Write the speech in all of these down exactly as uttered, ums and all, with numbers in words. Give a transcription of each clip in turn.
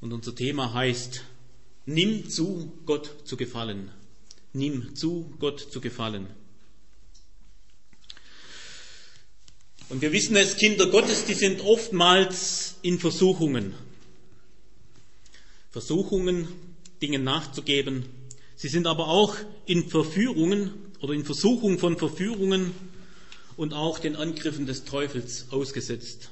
Und unser Thema heißt, nimm zu, Gott zu gefallen. Nimm zu, Gott zu gefallen. Und wir wissen es, Kinder Gottes, die sind oftmals in Versuchungen. Versuchungen, Dingen nachzugeben. Sie sind aber auch in Verführungen oder in Versuchung von Verführungen und auch den Angriffen des Teufels ausgesetzt.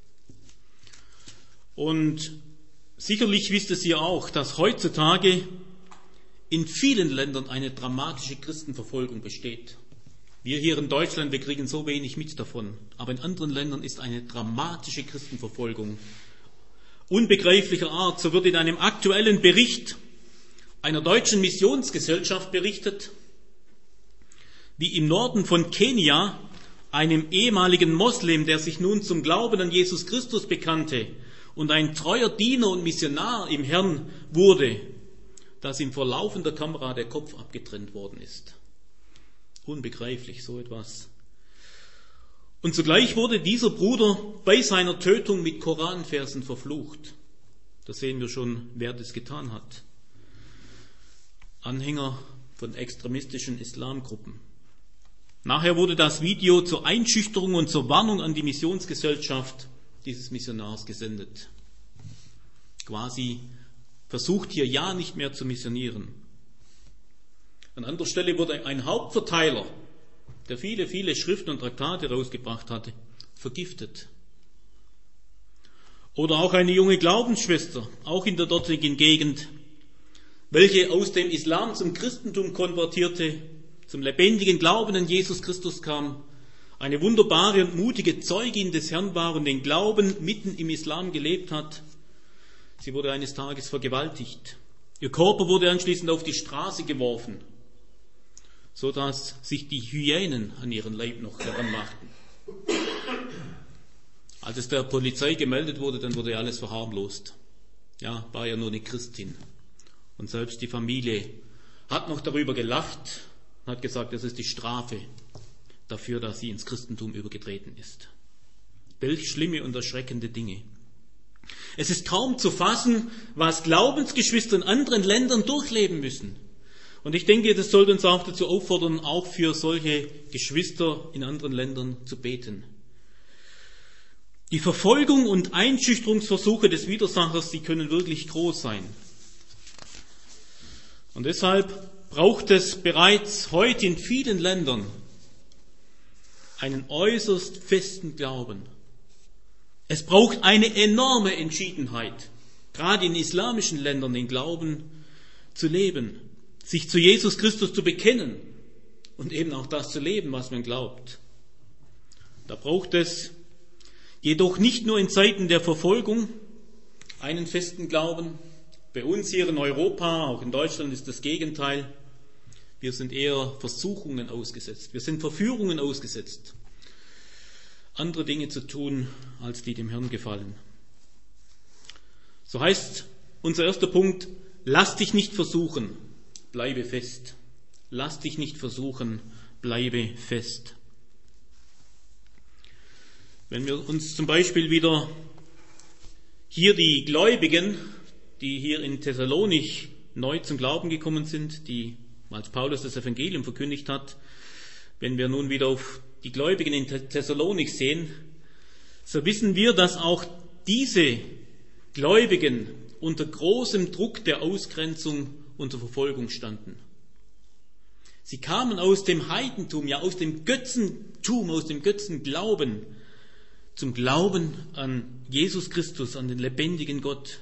Und sicherlich wisst ihr auch, dass heutzutage in vielen Ländern eine dramatische Christenverfolgung besteht. Wir hier in Deutschland, wir kriegen so wenig mit davon. Aber in anderen Ländern ist eine dramatische Christenverfolgung unbegreiflicher Art. So wird in einem aktuellen Bericht einer deutschen Missionsgesellschaft berichtet, wie im Norden von Kenia einem ehemaligen Moslem, der sich nun zum Glauben an Jesus Christus bekannte und ein treuer Diener und Missionar im Herrn wurde, dass ihm vor laufender Kamera der Kopf abgetrennt worden ist. Unbegreiflich, so etwas. Und zugleich wurde dieser Bruder bei seiner Tötung mit Koranversen verflucht. Da sehen wir schon, wer das getan hat. Anhänger von extremistischen Islamgruppen. Nachher wurde das Video zur Einschüchterung und zur Warnung an die Missionsgesellschaft dieses Missionars gesendet. Quasi versucht hier ja nicht mehr zu missionieren. An anderer Stelle wurde ein Hauptverteiler, der viele, viele Schriften und Traktate rausgebracht hatte, vergiftet. Oder auch eine junge Glaubensschwester, auch in der dortigen Gegend, welche aus dem Islam zum Christentum konvertierte, zum lebendigen Glauben an Jesus Christus kam, eine wunderbare und mutige Zeugin des Herrn war und den Glauben mitten im Islam gelebt hat. Sie wurde eines Tages vergewaltigt. Ihr Körper wurde anschließend auf die Straße geworfen, so dass sich die Hyänen an ihren Leib noch heranmachten. Als es der Polizei gemeldet wurde, dann wurde alles verharmlost. Ja, war ja nur eine Christin. Und selbst die Familie hat noch darüber gelacht und hat gesagt, das ist die Strafe dafür, dass sie ins Christentum übergetreten ist. Welch schlimme und erschreckende Dinge. Es ist kaum zu fassen, was Glaubensgeschwister in anderen Ländern durchleben müssen. Und ich denke, das sollte uns auch dazu auffordern, auch für solche Geschwister in anderen Ländern zu beten. Die Verfolgung und Einschüchterungsversuche des Widersachers, die können wirklich groß sein. Und deshalb braucht es bereits heute in vielen Ländern einen äußerst festen Glauben. Es braucht eine enorme Entschiedenheit, gerade in islamischen Ländern den Glauben zu leben, sich zu Jesus Christus zu bekennen und eben auch das zu leben, was man glaubt. Da braucht es jedoch nicht nur in Zeiten der Verfolgung einen festen Glauben. Bei uns hier in Europa, auch in Deutschland, ist das Gegenteil. Wir sind eher Versuchungen ausgesetzt. Wir sind Verführungen ausgesetzt, andere Dinge zu tun, als die dem Herrn gefallen. So heißt unser erster Punkt, lass dich nicht versuchen, bleibe fest. Lass dich nicht versuchen, bleibe fest. Wenn wir uns zum Beispiel wieder hier die Gläubigen, die hier in Thessalonich neu zum Glauben gekommen sind, die, als Paulus das Evangelium verkündigt hat, wenn wir nun wieder auf die Gläubigen in Thessalonich sehen, so wissen wir, dass auch diese Gläubigen unter großem Druck der Ausgrenzung und der Verfolgung standen. Sie kamen aus dem Heidentum, ja aus dem Götzentum, aus dem Götzenglauben zum Glauben an Jesus Christus, an den lebendigen Gott.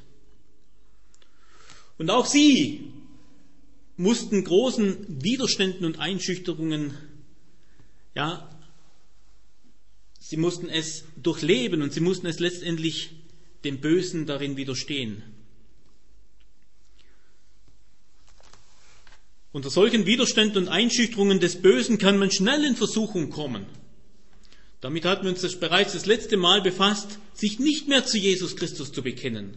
Und auch sie mussten großen Widerständen und Einschüchterungen, ja, sie mussten es durchleben und sie mussten es letztendlich dem Bösen darin widerstehen. Unter solchen Widerständen und Einschüchterungen des Bösen kann man schnell in Versuchung kommen. Damit hatten wir uns das bereits das letzte Mal befasst, sich nicht mehr zu Jesus Christus zu bekennen.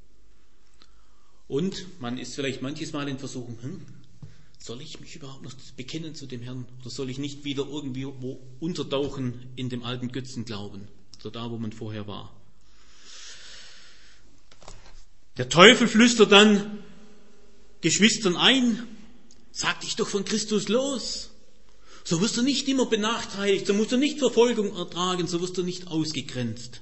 Und man ist vielleicht manches Mal in Versuchung, hm, soll ich mich überhaupt noch bekennen zu dem Herrn? Oder soll ich nicht wieder irgendwie wo untertauchen in dem alten Götzenglauben, so da, wo man vorher war? Der Teufel flüstert dann Geschwistern ein, sag dich doch von Christus los. So wirst du nicht immer benachteiligt, so musst du nicht Verfolgung ertragen, so wirst du nicht ausgegrenzt.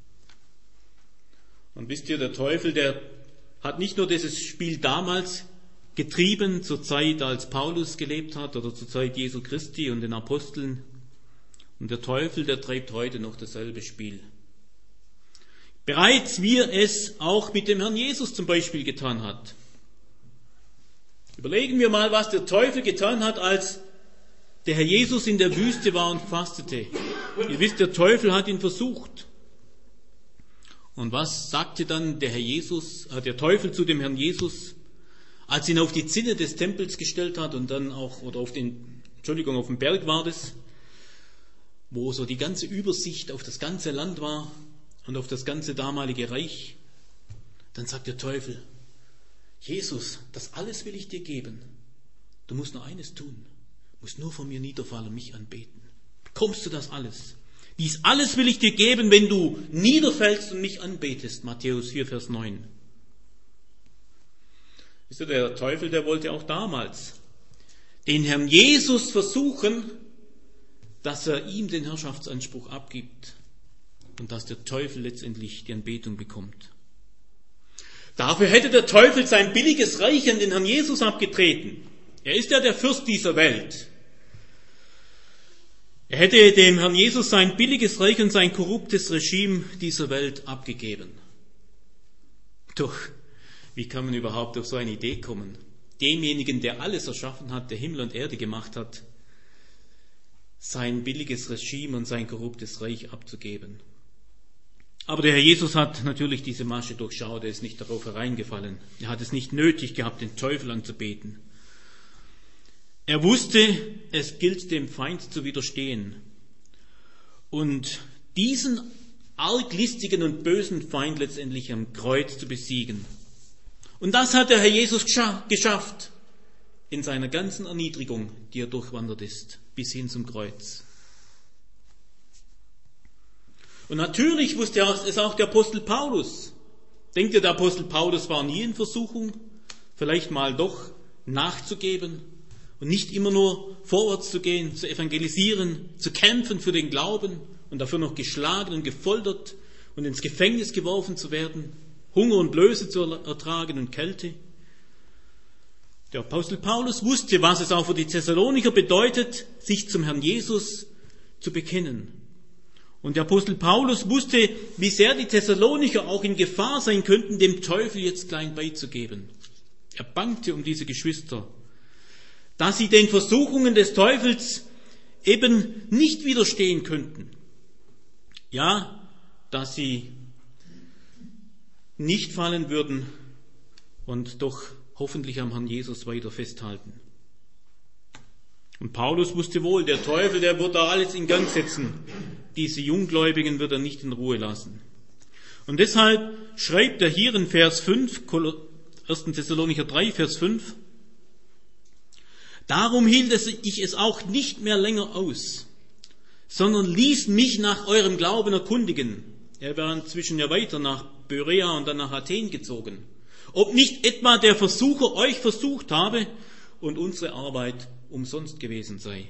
Und wisst ihr, der Teufel, der hat nicht nur dieses Spiel damals getrieben, zur Zeit, als Paulus gelebt hat oder zur Zeit Jesu Christi und den Aposteln. Und der Teufel, der treibt heute noch dasselbe Spiel. Bereits wie er es auch mit dem Herrn Jesus zum Beispiel getan hat. Überlegen wir mal, was der Teufel getan hat, als der Herr Jesus in der Wüste war und fastete. Ihr wisst, der Teufel hat ihn versucht. Und was sagte dann der Herr Jesus, äh, der Teufel zu dem Herrn Jesus, als ihn auf die Zinne des Tempels gestellt hat und dann auch, oder auf den, Entschuldigung, auf dem Berg war das, wo so die ganze Übersicht auf das ganze Land war und auf das ganze damalige Reich. Dann sagt der Teufel, Jesus, das alles will ich dir geben. Du musst nur eines tun. Du musst nur vor mir niederfallen und mich anbeten. Bekommst du das alles? Dies alles will ich dir geben, wenn du niederfällst und mich anbetest. Matthäus vier, Vers neun. Wisst ihr, der Teufel, der wollte auch damals den Herrn Jesus versuchen, dass er ihm den Herrschaftsanspruch abgibt und dass der Teufel letztendlich die Anbetung bekommt. Dafür hätte der Teufel sein billiges Reich an den Herrn Jesus abgetreten. Er ist ja der Fürst dieser Welt. Er hätte dem Herrn Jesus sein billiges Reich und sein korruptes Regime dieser Welt abgegeben. Doch, wie kann man überhaupt auf so eine Idee kommen? Demjenigen, der alles erschaffen hat, der Himmel und Erde gemacht hat, sein billiges Regime und sein korruptes Reich abzugeben. Aber der Herr Jesus hat natürlich diese Masche durchschaut, er ist nicht darauf hereingefallen. Er hat es nicht nötig gehabt, den Teufel anzubeten. Er wusste, es gilt dem Feind zu widerstehen und diesen arglistigen und bösen Feind letztendlich am Kreuz zu besiegen. Und das hat der Herr Jesus geschafft in seiner ganzen Erniedrigung, die er durchwandert ist, bis hin zum Kreuz. Und natürlich wusste es auch der Apostel Paulus. Denkt ihr, der Apostel Paulus war nie in Versuchung, vielleicht mal doch nachzugeben und nicht immer nur vorwärts zu gehen, zu evangelisieren, zu kämpfen für den Glauben und dafür noch geschlagen und gefoltert und ins Gefängnis geworfen zu werden, Hunger und Blöße zu ertragen und Kälte. Der Apostel Paulus wusste, was es auch für die Thessalonicher bedeutet, sich zum Herrn Jesus zu bekennen. Und der Apostel Paulus wusste, wie sehr die Thessalonicher auch in Gefahr sein könnten, dem Teufel jetzt klein beizugeben. Er bangte um diese Geschwister, dass sie den Versuchungen des Teufels eben nicht widerstehen könnten. Ja, dass sie nicht fallen würden und doch hoffentlich am Herrn Jesus weiter festhalten. Und Paulus wusste wohl, der Teufel, der wird da alles in Gang setzen. Diese Junggläubigen wird er nicht in Ruhe lassen. Und deshalb schreibt er hier in Vers fünf, erster Thessalonicher drei, Vers fünf, darum hielt ich es auch nicht mehr länger aus, sondern ließ mich nach eurem Glauben erkundigen. Er war inzwischen ja weiter nach Berea und dann nach Athen gezogen. Ob nicht etwa der Versucher euch versucht habe und unsere Arbeit umsonst gewesen sei.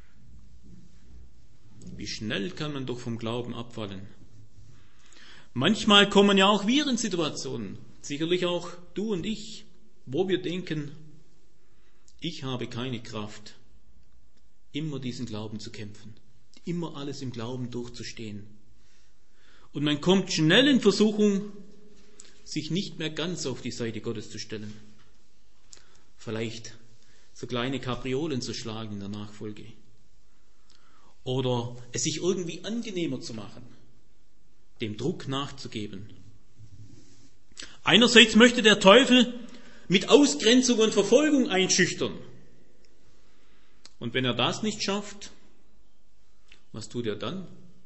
Wie schnell kann man doch vom Glauben abfallen. Manchmal kommen ja auch wir in Situationen, sicherlich auch du und ich, wo wir denken, ich habe keine Kraft, immer diesen Glauben zu kämpfen, immer alles im Glauben durchzustehen. Und man kommt schnell in Versuchung, sich nicht mehr ganz auf die Seite Gottes zu stellen. Vielleicht so kleine Kapriolen zu schlagen in der Nachfolge. Oder es sich irgendwie angenehmer zu machen, dem Druck nachzugeben. Einerseits möchte der Teufel mit Ausgrenzung und Verfolgung einschüchtern. Und wenn er das nicht schafft, was tut er dann?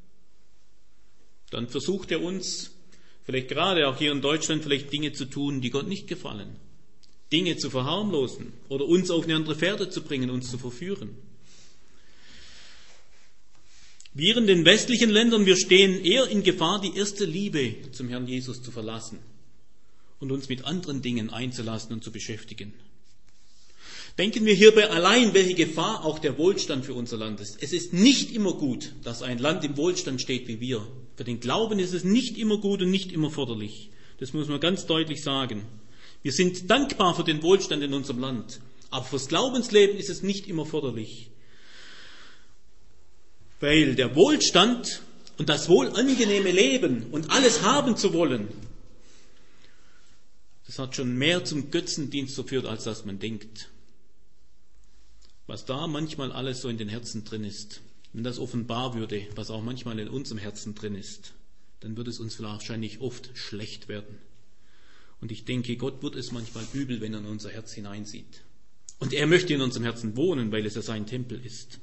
Dann versucht er uns, vielleicht gerade auch hier in Deutschland, vielleicht Dinge zu tun, die Gott nicht gefallen. Dinge zu verharmlosen oder uns auf eine andere Fährte zu bringen, uns zu verführen. Wir in den westlichen Ländern, wir stehen eher in Gefahr, die erste Liebe zum Herrn Jesus zu verlassen und uns mit anderen Dingen einzulassen und zu beschäftigen. Denken wir hierbei allein, welche Gefahr auch der Wohlstand für unser Land ist. Es ist nicht immer gut, dass ein Land im Wohlstand steht wie wir. Für den Glauben ist es nicht immer gut und nicht immer förderlich. Das muss man ganz deutlich sagen. Wir sind dankbar für den Wohlstand in unserem Land, aber fürs Glaubensleben ist es nicht immer förderlich. Weil der Wohlstand und das wohlangenehme Leben und alles haben zu wollen, das hat schon mehr zum Götzendienst geführt, als dass man denkt. Was da manchmal alles so in den Herzen drin ist, wenn das offenbar würde, was auch manchmal in unserem Herzen drin ist, dann würde es uns wahrscheinlich oft schlecht werden. Und ich denke, Gott wird es manchmal übel, wenn er in unser Herz hineinsieht. Und er möchte in unserem Herzen wohnen, weil es ja sein Tempel ist.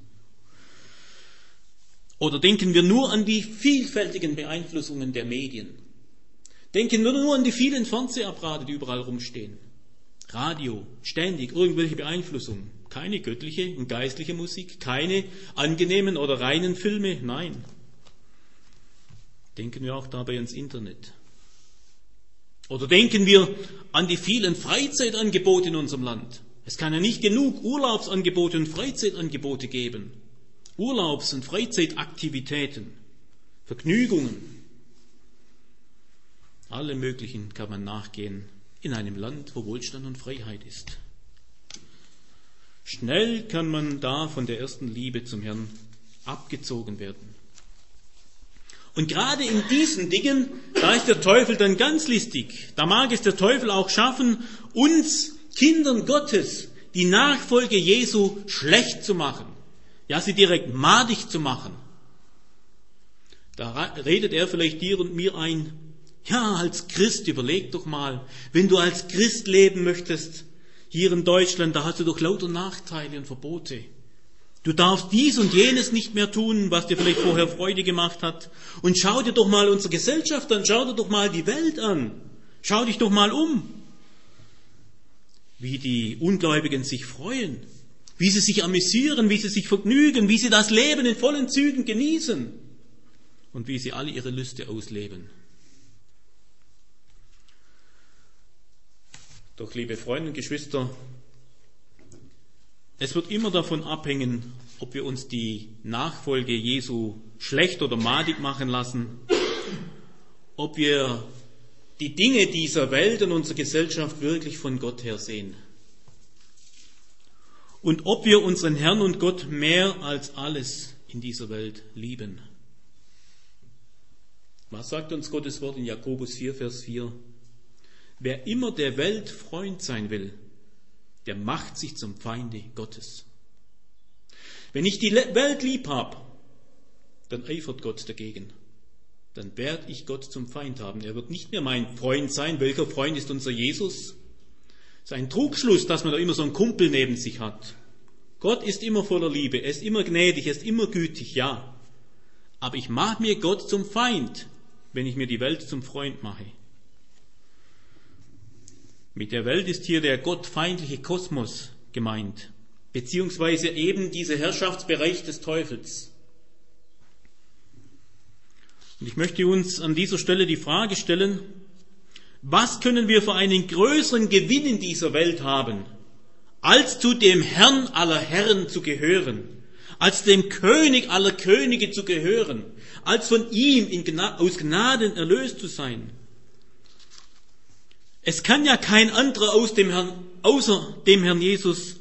Oder denken wir nur an die vielfältigen Beeinflussungen der Medien. Denken wir nur an die vielen Fernsehapparate, die überall rumstehen. Radio, ständig irgendwelche Beeinflussungen. Keine göttliche und geistliche Musik, keine angenehmen oder reinen Filme, nein. Denken wir auch dabei ans Internet. Oder denken wir an die vielen Freizeitangebote in unserem Land. Es kann ja nicht genug Urlaubsangebote und Freizeitangebote geben. Urlaubs- und Freizeitaktivitäten, Vergnügungen. Alle möglichen kann man nachgehen in einem Land, wo Wohlstand und Freiheit ist. Schnell kann man da von der ersten Liebe zum Herrn abgezogen werden. Und gerade in diesen Dingen, da ist der Teufel dann ganz listig. Da mag es der Teufel auch schaffen, uns Kindern Gottes die Nachfolge Jesu schlecht zu machen. Ja, sie direkt madig zu machen. Da redet er vielleicht dir und mir ein, ja, als Christ, überleg doch mal, wenn du als Christ leben möchtest, hier in Deutschland, da hast du doch lauter Nachteile und Verbote. Du darfst dies und jenes nicht mehr tun, was dir vielleicht vorher Freude gemacht hat. Und schau dir doch mal unsere Gesellschaft an, schau dir doch mal die Welt an. Schau dich doch mal um. Wie die Ungläubigen sich freuen, wie sie sich amüsieren, wie sie sich vergnügen, wie sie das Leben in vollen Zügen genießen und wie sie alle ihre Lüste ausleben. Doch, liebe Freunde und Geschwister, es wird immer davon abhängen, ob wir uns die Nachfolge Jesu schlecht oder madig machen lassen, ob wir die Dinge dieser Welt und unserer Gesellschaft wirklich von Gott her sehen. Und ob wir unseren Herrn und Gott mehr als alles in dieser Welt lieben. Was sagt uns Gottes Wort in Jakobus vier, Vers vier? Wer immer der Welt Freund sein will, der macht sich zum Feinde Gottes. Wenn ich die Welt lieb habe, dann eifert Gott dagegen. Dann werde ich Gott zum Feind haben. Er wird nicht mehr mein Freund sein. Welcher Freund ist unser Jesus? Es ist ein Trugschluss, dass man da immer so einen Kumpel neben sich hat. Gott ist immer voller Liebe, er ist immer gnädig, er ist immer gütig, ja. Aber ich mache mir Gott zum Feind, wenn ich mir die Welt zum Freund mache. Mit der Welt ist hier der gottfeindliche Kosmos gemeint, beziehungsweise eben dieser Herrschaftsbereich des Teufels. Und ich möchte uns an dieser Stelle die Frage stellen, was können wir für einen größeren Gewinn in dieser Welt haben, als zu dem Herrn aller Herren zu gehören, als dem König aller Könige zu gehören, als von ihm in Gna- aus Gnaden erlöst zu sein. Es kann ja kein anderer aus dem Herrn, außer dem Herrn Jesus,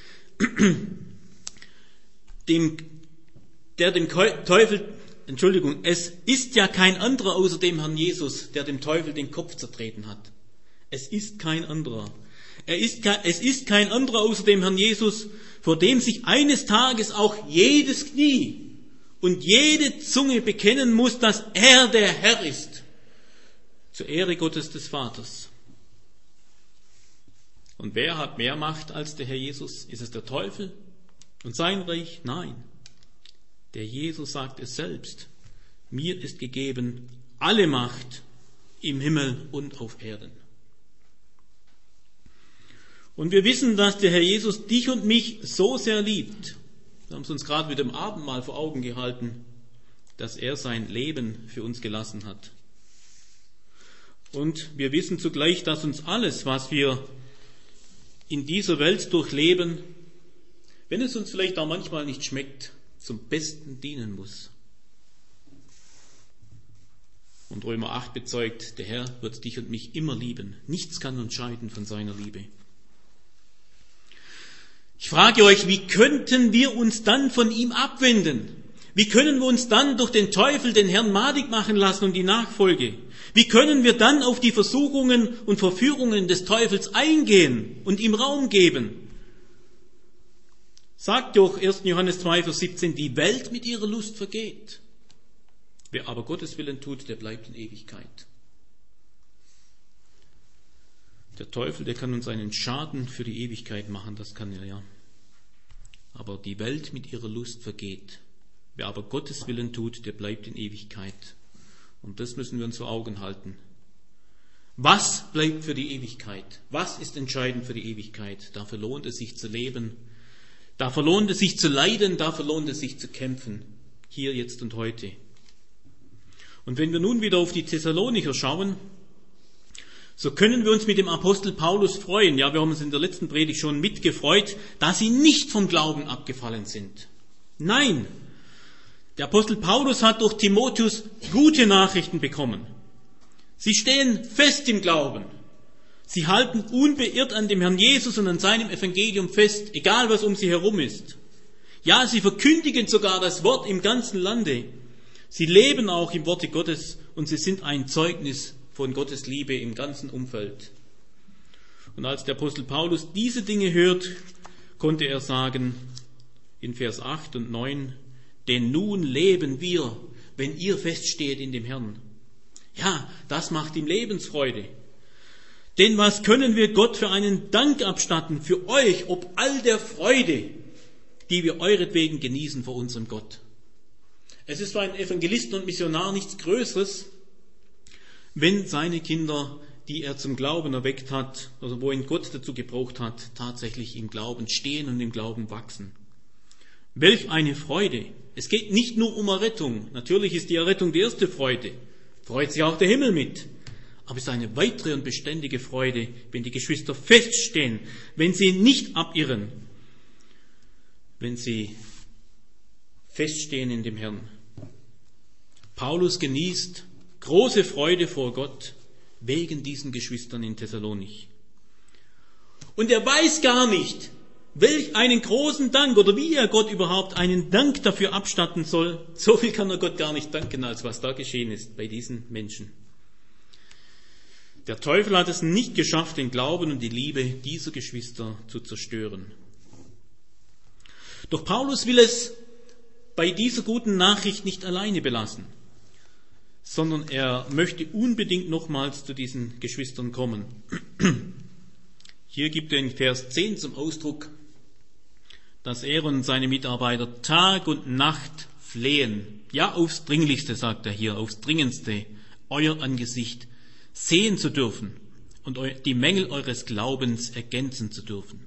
dem, der dem Teufel, Entschuldigung, es ist ja kein anderer außer dem Herrn Jesus, der dem Teufel den Kopf zertreten hat. Es ist kein anderer. Er ist, es ist kein anderer außer dem Herrn Jesus, vor dem sich eines Tages auch jedes Knie und jede Zunge bekennen muss, dass er der Herr ist, zur Ehre Gottes des Vaters. Und wer hat mehr Macht als der Herr Jesus? Ist es der Teufel und sein Reich? Nein. Der Jesus sagt es selbst. Mir ist gegeben alle Macht im Himmel und auf Erden. Und wir wissen, dass der Herr Jesus dich und mich so sehr liebt. Wir haben es uns gerade mit dem Abendmahl vor Augen gehalten, dass er sein Leben für uns gelassen hat. Und wir wissen zugleich, dass uns alles, was wir in dieser Welt durchleben, wenn es uns vielleicht auch manchmal nicht schmeckt, zum Besten dienen muss. Und Römer acht bezeugt, der Herr wird dich und mich immer lieben. Nichts kann uns scheiden von seiner Liebe. Ich frage euch, wie könnten wir uns dann von ihm abwenden? Wie können wir uns dann durch den Teufel den Herrn madig machen lassen und die Nachfolge? Wie können wir dann auf die Versuchungen und Verführungen des Teufels eingehen und ihm Raum geben? Sagt doch erster Johannes zwei, Vers siebzehn, die Welt mit ihrer Lust vergeht. Wer aber Gottes Willen tut, der bleibt in Ewigkeit. Der Teufel, der kann uns einen Schaden für die Ewigkeit machen, das kann er ja. Aber die Welt mit ihrer Lust vergeht. Wer aber Gottes Willen tut, der bleibt in Ewigkeit. Und das müssen wir uns vor Augen halten. Was bleibt für die Ewigkeit? Was ist entscheidend für die Ewigkeit? Dafür lohnt es sich zu leben. Dafür lohnt es sich zu leiden. Dafür lohnt es sich zu kämpfen. Hier, jetzt und heute. Und wenn wir nun wieder auf die Thessalonicher schauen, so können wir uns mit dem Apostel Paulus freuen. Ja, wir haben uns in der letzten Predigt schon mitgefreut, dass sie nicht vom Glauben abgefallen sind. Nein, der Apostel Paulus hat durch Timotheus gute Nachrichten bekommen. Sie stehen fest im Glauben. Sie halten unbeirrt an dem Herrn Jesus und an seinem Evangelium fest, egal was um sie herum ist. Ja, sie verkündigen sogar das Wort im ganzen Lande. Sie leben auch im Worte Gottes und sie sind ein Zeugnis von Gottes Liebe im ganzen Umfeld. Und als der Apostel Paulus diese Dinge hört, konnte er sagen in Vers acht und neun, denn nun leben wir, wenn ihr feststeht in dem Herrn. Ja, das macht ihm Lebensfreude. Denn was können wir Gott für einen Dank abstatten, für euch, ob all der Freude, die wir euretwegen genießen vor unserem Gott. Es ist für einen Evangelisten und Missionar nichts Größeres, wenn seine Kinder, die er zum Glauben erweckt hat, also wo ihn Gott dazu gebraucht hat, tatsächlich im Glauben stehen und im Glauben wachsen. Welch eine Freude! Es geht nicht nur um Errettung. Natürlich ist die Errettung die erste Freude. Freut sich auch der Himmel mit. Aber es ist eine weitere und beständige Freude, wenn die Geschwister feststehen, wenn sie nicht abirren, wenn sie feststehen in dem Herrn. Paulus genießt große Freude vor Gott wegen diesen Geschwistern in Thessalonich. Und er weiß gar nicht, welch einen großen Dank oder wie er Gott überhaupt einen Dank dafür abstatten soll. So viel kann er Gott gar nicht danken, als was da geschehen ist bei diesen Menschen. Der Teufel hat es nicht geschafft, den Glauben und die Liebe dieser Geschwister zu zerstören. Doch Paulus will es bei dieser guten Nachricht nicht alleine belassen, sondern er möchte unbedingt nochmals zu diesen Geschwistern kommen. Hier gibt er in Vers zehn zum Ausdruck, dass er und seine Mitarbeiter Tag und Nacht flehen. Ja, aufs Dringlichste, sagt er hier, aufs Dringendste, euer Angesicht sehen zu dürfen und die Mängel eures Glaubens ergänzen zu dürfen.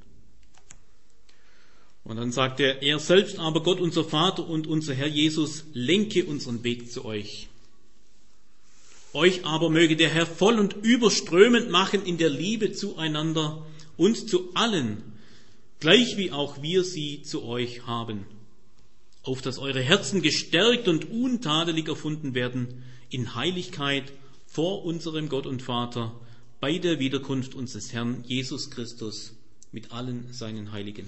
Und dann sagt er, er selbst aber, Gott unser Vater und unser Herr Jesus, lenke unseren Weg zu euch. Euch aber möge der Herr voll und überströmend machen in der Liebe zueinander und zu allen, gleich wie auch wir sie zu euch haben, auf dass eure Herzen gestärkt und untadelig erfunden werden in Heiligkeit vor unserem Gott und Vater bei der Wiederkunft unseres Herrn Jesus Christus mit allen seinen Heiligen.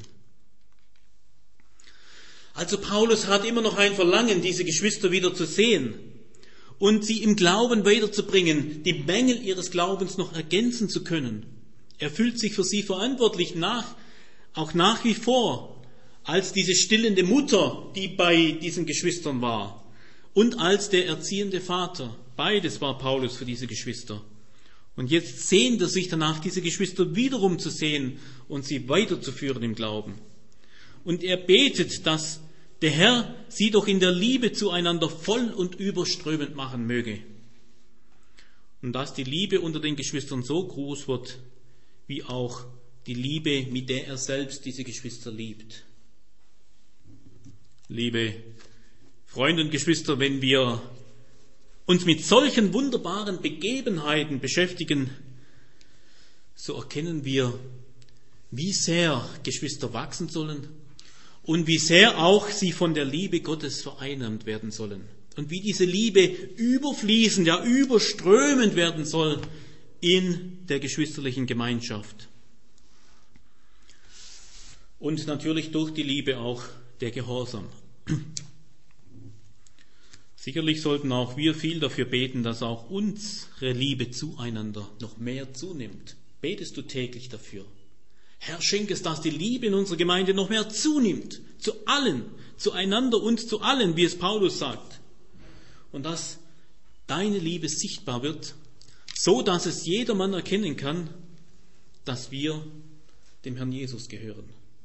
Also Paulus hat immer noch ein Verlangen, diese Geschwister wieder zu sehen und sie im Glauben weiterzubringen, die Mängel ihres Glaubens noch ergänzen zu können. Er fühlt sich für sie verantwortlich, nach, auch nach wie vor, als diese stillende Mutter, die bei diesen Geschwistern war, und als der erziehende Vater. Beides war Paulus für diese Geschwister. Und jetzt sehnt er sich danach, diese Geschwister wiederum zu sehen und sie weiterzuführen im Glauben. Und er betet, dass der Herr sie doch in der Liebe zueinander voll und überströmend machen möge. Und dass die Liebe unter den Geschwistern so groß wird, wie auch die Liebe, mit der er selbst diese Geschwister liebt. Liebe Freunde und Geschwister, wenn wir uns mit solchen wunderbaren Begebenheiten beschäftigen, so erkennen wir, wie sehr Geschwister wachsen sollen und wie sehr auch sie von der Liebe Gottes vereinnahmt werden sollen. Und wie diese Liebe überfließend, ja überströmend werden soll in der geschwisterlichen Gemeinschaft. Und natürlich durch die Liebe auch der Gehorsam. Sicherlich sollten auch wir viel dafür beten, dass auch unsere Liebe zueinander noch mehr zunimmt. Betest du täglich dafür? Herr, schenk es, dass die Liebe in unserer Gemeinde noch mehr zunimmt. Zu allen, zueinander und zu allen, wie es Paulus sagt. Und dass deine Liebe sichtbar wird, so dass es jedermann erkennen kann, dass wir dem Herrn Jesus gehören.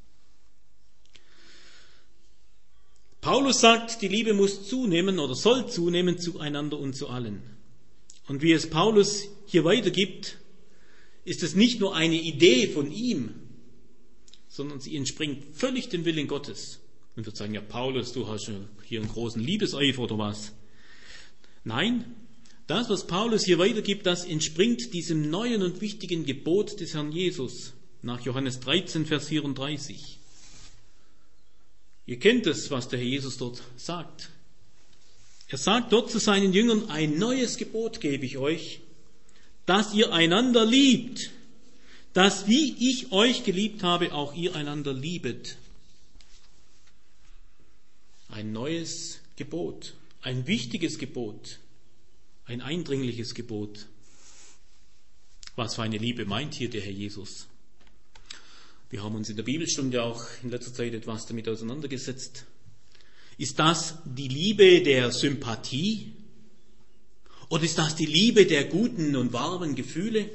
Paulus sagt, die Liebe muss zunehmen oder soll zunehmen zueinander und zu allen. Und wie es Paulus hier weitergibt, ist es nicht nur eine Idee von ihm, sondern sie entspringt völlig dem Willen Gottes. Man wird sagen, ja Paulus, du hast hier einen großen Liebeseifer oder was? Nein, das, was Paulus hier weitergibt, das entspringt diesem neuen und wichtigen Gebot des Herrn Jesus nach Johannes dreizehn, Vers vierunddreißig. Ihr kennt es, was der Herr Jesus dort sagt. Er sagt dort zu seinen Jüngern, ein neues Gebot gebe ich euch, dass ihr einander liebt, dass wie ich euch geliebt habe, auch ihr einander liebet. Ein neues Gebot, ein wichtiges Gebot, ein eindringliches Gebot. Was für eine Liebe meint hier der Herr Jesus? Wir haben uns in der Bibelstunde auch in letzter Zeit etwas damit auseinandergesetzt. Ist das die Liebe der Sympathie? Oder ist das die Liebe der guten und warmen Gefühle?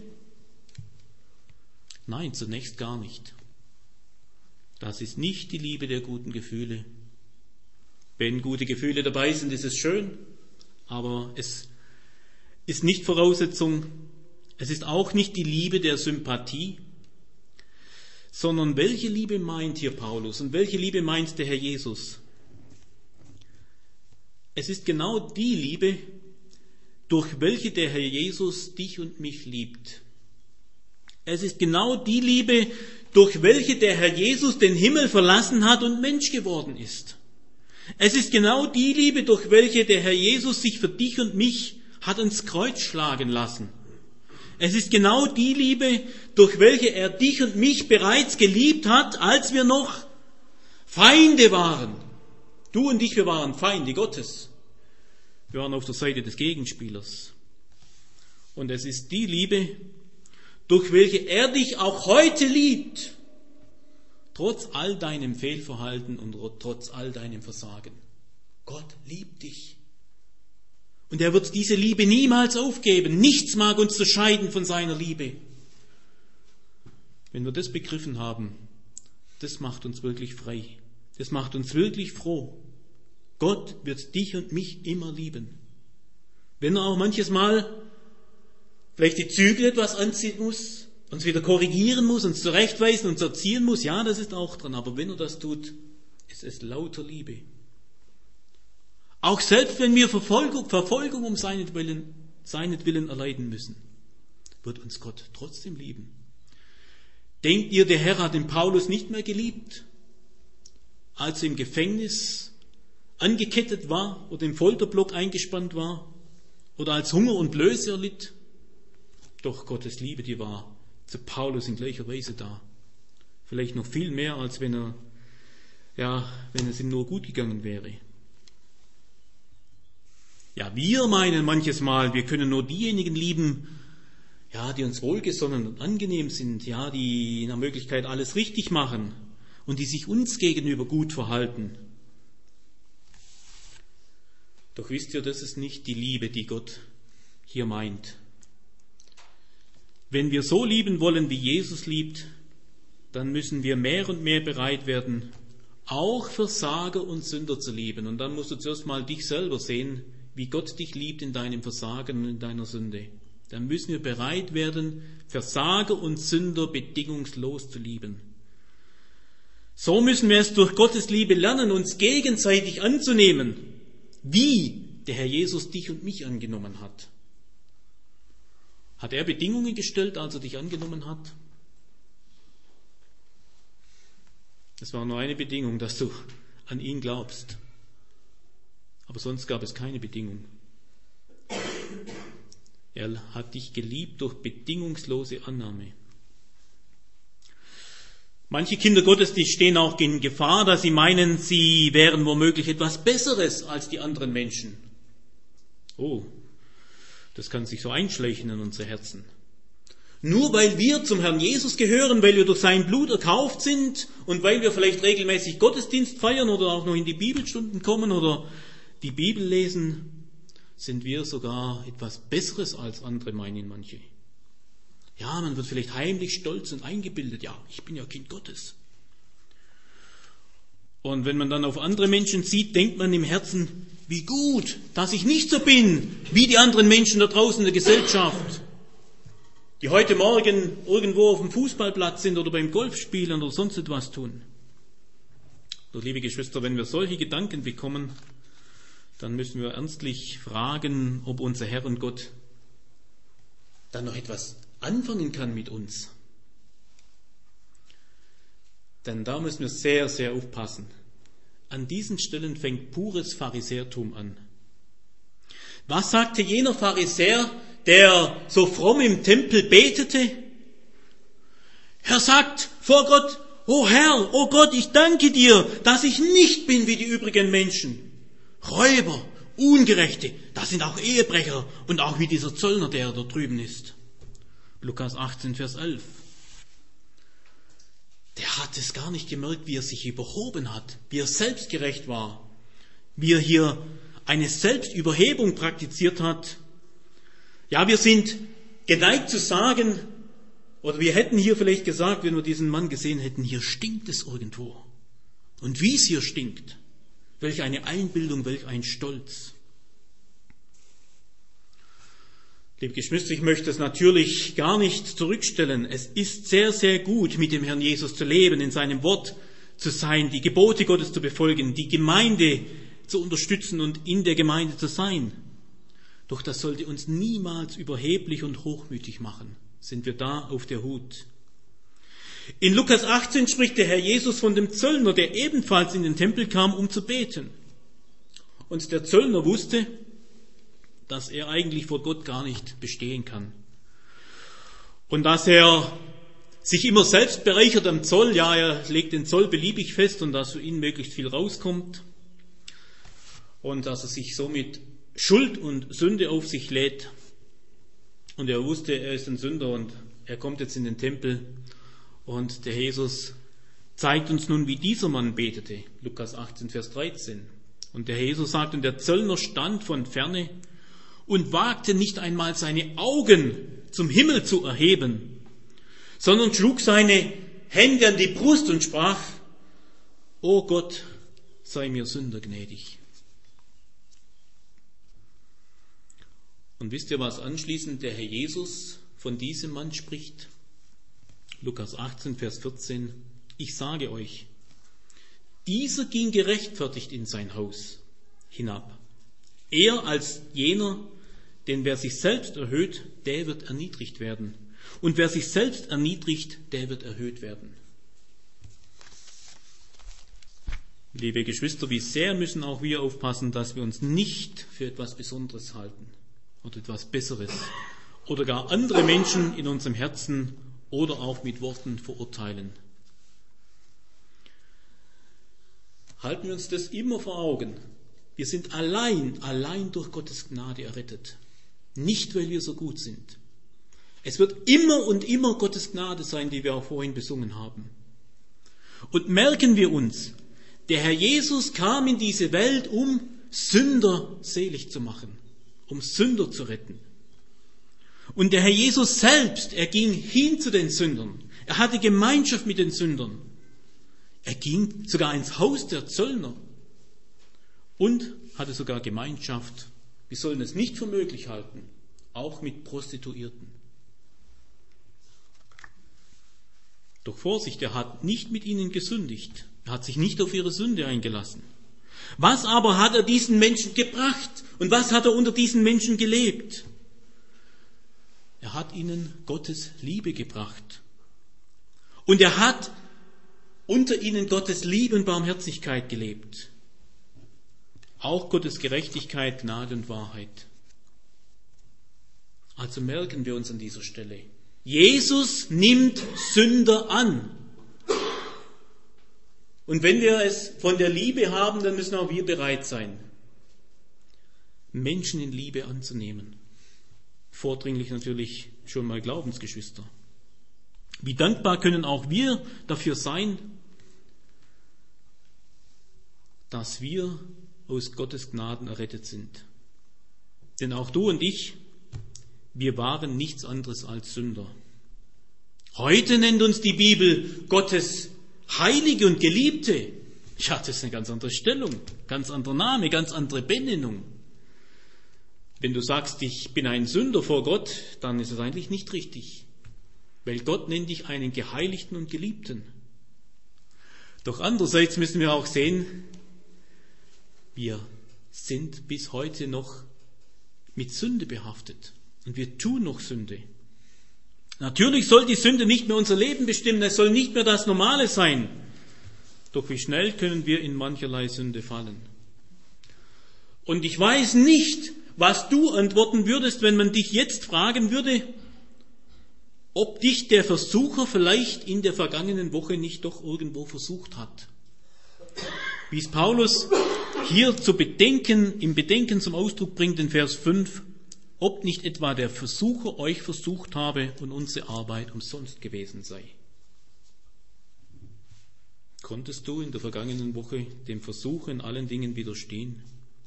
Nein, zunächst gar nicht. Das ist nicht die Liebe der guten Gefühle. Wenn gute Gefühle dabei sind, ist es schön, aber es ist nicht Voraussetzung. Es ist auch nicht die Liebe der Sympathie, sondern welche Liebe meint hier Paulus und welche Liebe meint der Herr Jesus? Es ist genau die Liebe, durch welche der Herr Jesus dich und mich liebt. Es ist genau die Liebe, durch welche der Herr Jesus den Himmel verlassen hat und Mensch geworden ist. Es ist genau die Liebe, durch welche der Herr Jesus sich für dich und mich hat ins Kreuz schlagen lassen. Es ist genau die Liebe, durch welche er dich und mich bereits geliebt hat, als wir noch Feinde waren. Du und ich, wir waren Feinde Gottes. Wir waren auf der Seite des Gegenspielers. Und es ist die Liebe, durch welche er dich auch heute liebt, trotz all deinem Fehlverhalten und trotz all deinem Versagen. Gott liebt dich. Und er wird diese Liebe niemals aufgeben. Nichts mag uns scheiden von seiner Liebe. Wenn wir das begriffen haben, das macht uns wirklich frei. Das macht uns wirklich froh. Gott wird dich und mich immer lieben. Wenn er auch manches Mal vielleicht die Zügel etwas anziehen muss, uns wieder korrigieren muss, uns zurechtweisen, uns erziehen muss, ja, das ist auch dran. Aber wenn er das tut, ist es lauter Liebe. Auch selbst wenn wir Verfolgung, Verfolgung um seinetwillen, seinetwillen erleiden müssen, wird uns Gott trotzdem lieben. Denkt ihr, der Herr hat den Paulus nicht mehr geliebt, als er im Gefängnis angekettet war oder im Folterblock eingespannt war oder als Hunger und Blöße erlitt? Doch Gottes Liebe, die war zu Paulus in gleicher Weise da. Vielleicht noch viel mehr, als wenn er, ja, wenn es ihm nur gut gegangen wäre. Ja, wir meinen manches Mal, wir können nur diejenigen lieben, ja, die uns wohlgesonnen und angenehm sind, ja, die nach Möglichkeit alles richtig machen und die sich uns gegenüber gut verhalten. Doch wisst ihr, das ist nicht die Liebe, die Gott hier meint. Wenn wir so lieben wollen, wie Jesus liebt, dann müssen wir mehr und mehr bereit werden, auch Versager und Sünder zu lieben. Und dann musst du zuerst mal dich selber sehen, wie Gott dich liebt in deinem Versagen und in deiner Sünde. Dann müssen wir bereit werden, Versager und Sünder bedingungslos zu lieben. So müssen wir es durch Gottes Liebe lernen, uns gegenseitig anzunehmen, wie der Herr Jesus dich und mich angenommen hat? Hat er Bedingungen gestellt, als er dich angenommen hat? Es war nur eine Bedingung, dass du an ihn glaubst. Aber sonst gab es keine Bedingung. Er hat dich geliebt durch bedingungslose Annahme. Manche Kinder Gottes, die stehen auch in Gefahr, dass sie meinen, sie wären womöglich etwas Besseres als die anderen Menschen. Oh, das kann sich so einschleichen in unsere Herzen. Nur weil wir zum Herrn Jesus gehören, weil wir durch sein Blut erkauft sind und weil wir vielleicht regelmäßig Gottesdienst feiern oder auch noch in die Bibelstunden kommen oder die Bibel lesen, sind wir sogar etwas Besseres als andere, meinen manche. Ja, man wird vielleicht heimlich stolz und eingebildet. Ja, ich bin ja Kind Gottes. Und wenn man dann auf andere Menschen sieht, denkt man im Herzen, wie gut, dass ich nicht so bin wie die anderen Menschen da draußen in der Gesellschaft, die heute Morgen irgendwo auf dem Fußballplatz sind oder beim Golfspielen oder sonst etwas tun. Doch liebe Geschwister, wenn wir solche Gedanken bekommen, dann müssen wir ernstlich fragen, ob unser Herr und Gott dann noch etwas anfangen kann mit uns. Denn da müssen wir sehr, sehr aufpassen. An diesen Stellen fängt pures Pharisäertum an. Was sagte jener Pharisäer, der so fromm im Tempel betete? Er sagt vor Gott, O Herr, o Gott, ich danke dir, dass ich nicht bin wie die übrigen Menschen. Räuber, Ungerechte, das sind auch Ehebrecher und auch wie dieser Zöllner, der da drüben ist. Lukas achtzehn, Vers elf. Der hat es gar nicht gemerkt, wie er sich überhoben hat, wie er selbstgerecht war, wie er hier eine Selbstüberhebung praktiziert hat. Ja, wir sind geneigt zu sagen, oder wir hätten hier vielleicht gesagt, wenn wir diesen Mann gesehen hätten, hier stinkt es irgendwo. Und wie es hier stinkt. Welch eine Einbildung, welch ein Stolz. Liebe Geschwister, ich möchte es natürlich gar nicht zurückstellen. Es ist sehr, sehr gut, mit dem Herrn Jesus zu leben, in seinem Wort zu sein, die Gebote Gottes zu befolgen, die Gemeinde zu unterstützen und in der Gemeinde zu sein. Doch das sollte uns niemals überheblich und hochmütig machen. Sind wir da auf der Hut? In Lukas achtzehn spricht der Herr Jesus von dem Zöllner, der ebenfalls in den Tempel kam, um zu beten. Und der Zöllner wusste, dass er eigentlich vor Gott gar nicht bestehen kann. Und dass er sich immer selbst bereichert am Zoll, ja, er legt den Zoll beliebig fest und dass für ihn möglichst viel rauskommt. Und dass er sich somit Schuld und Sünde auf sich lädt. Und er wusste, er ist ein Sünder und er kommt jetzt in den Tempel. Und der Jesus zeigt uns nun, wie dieser Mann betete. Lukas achtzehn, Vers dreizehn. Und der Jesus sagt, und der Zöllner stand von ferne und wagte nicht einmal seine Augen zum Himmel zu erheben, sondern schlug seine Hände an die Brust und sprach, O Gott, sei mir Sünder gnädig. Und wisst ihr, was anschließend der Herr Jesus von diesem Mann spricht? Lukas achtzehn, Vers vierzehn. Ich sage euch, dieser ging gerechtfertigt in sein Haus hinab. Eher als jener, denn wer sich selbst erhöht, der wird erniedrigt werden. Und wer sich selbst erniedrigt, der wird erhöht werden. Liebe Geschwister, wie sehr müssen auch wir aufpassen, dass wir uns nicht für etwas Besonderes halten oder etwas Besseres oder gar andere Menschen in unserem Herzen oder auch mit Worten verurteilen. Halten wir uns das immer vor Augen. Wir sind allein, allein durch Gottes Gnade errettet. Nicht, weil wir so gut sind. Es wird immer und immer Gottes Gnade sein, die wir auch vorhin besungen haben. Und merken wir uns, der Herr Jesus kam in diese Welt, um Sünder selig zu machen, um Sünder zu retten. Und der Herr Jesus selbst, er ging hin zu den Sündern. Er hatte Gemeinschaft mit den Sündern. Er ging sogar ins Haus der Zöllner und hatte sogar Gemeinschaft, wir sollen es nicht für möglich halten, auch mit Prostituierten. Doch Vorsicht, er hat nicht mit ihnen gesündigt. Er hat sich nicht auf ihre Sünde eingelassen. Was aber hat er diesen Menschen gebracht? Und was hat er unter diesen Menschen gelebt? Er hat ihnen Gottes Liebe gebracht. Und er hat unter ihnen Gottes Liebe und Barmherzigkeit gelebt. Auch Gottes Gerechtigkeit, Gnade und Wahrheit. Also merken wir uns an dieser Stelle: Jesus nimmt Sünder an. Und wenn wir es von der Liebe haben, dann müssen auch wir bereit sein, Menschen in Liebe anzunehmen. Vordringlich natürlich schon mal Glaubensgeschwister. Wie dankbar können auch wir dafür sein, dass wir aus Gottes Gnaden errettet sind. Denn auch du und ich, wir waren nichts anderes als Sünder. Heute nennt uns die Bibel Gottes Heilige und Geliebte. Ja, das ist eine ganz andere Stellung, ganz anderer Name, ganz andere Benennung. Wenn du sagst, ich bin ein Sünder vor Gott, dann ist es eigentlich nicht richtig. Weil Gott nennt dich einen Geheiligten und Geliebten. Doch andererseits müssen wir auch sehen, wir sind bis heute noch mit Sünde behaftet. Und wir tun noch Sünde. Natürlich soll die Sünde nicht mehr unser Leben bestimmen, es soll nicht mehr das Normale sein. Doch wie schnell können wir in mancherlei Sünde fallen. Und ich weiß nicht, was du antworten würdest, wenn man dich jetzt fragen würde, ob dich der Versucher vielleicht in der vergangenen Woche nicht doch irgendwo versucht hat. Wie es Paulus hier zu bedenken, im Bedenken zum Ausdruck bringt in Vers fünf, ob nicht etwa der Versucher euch versucht habe und unsere Arbeit umsonst gewesen sei. Konntest du in der vergangenen Woche dem Versuch in allen Dingen widerstehen?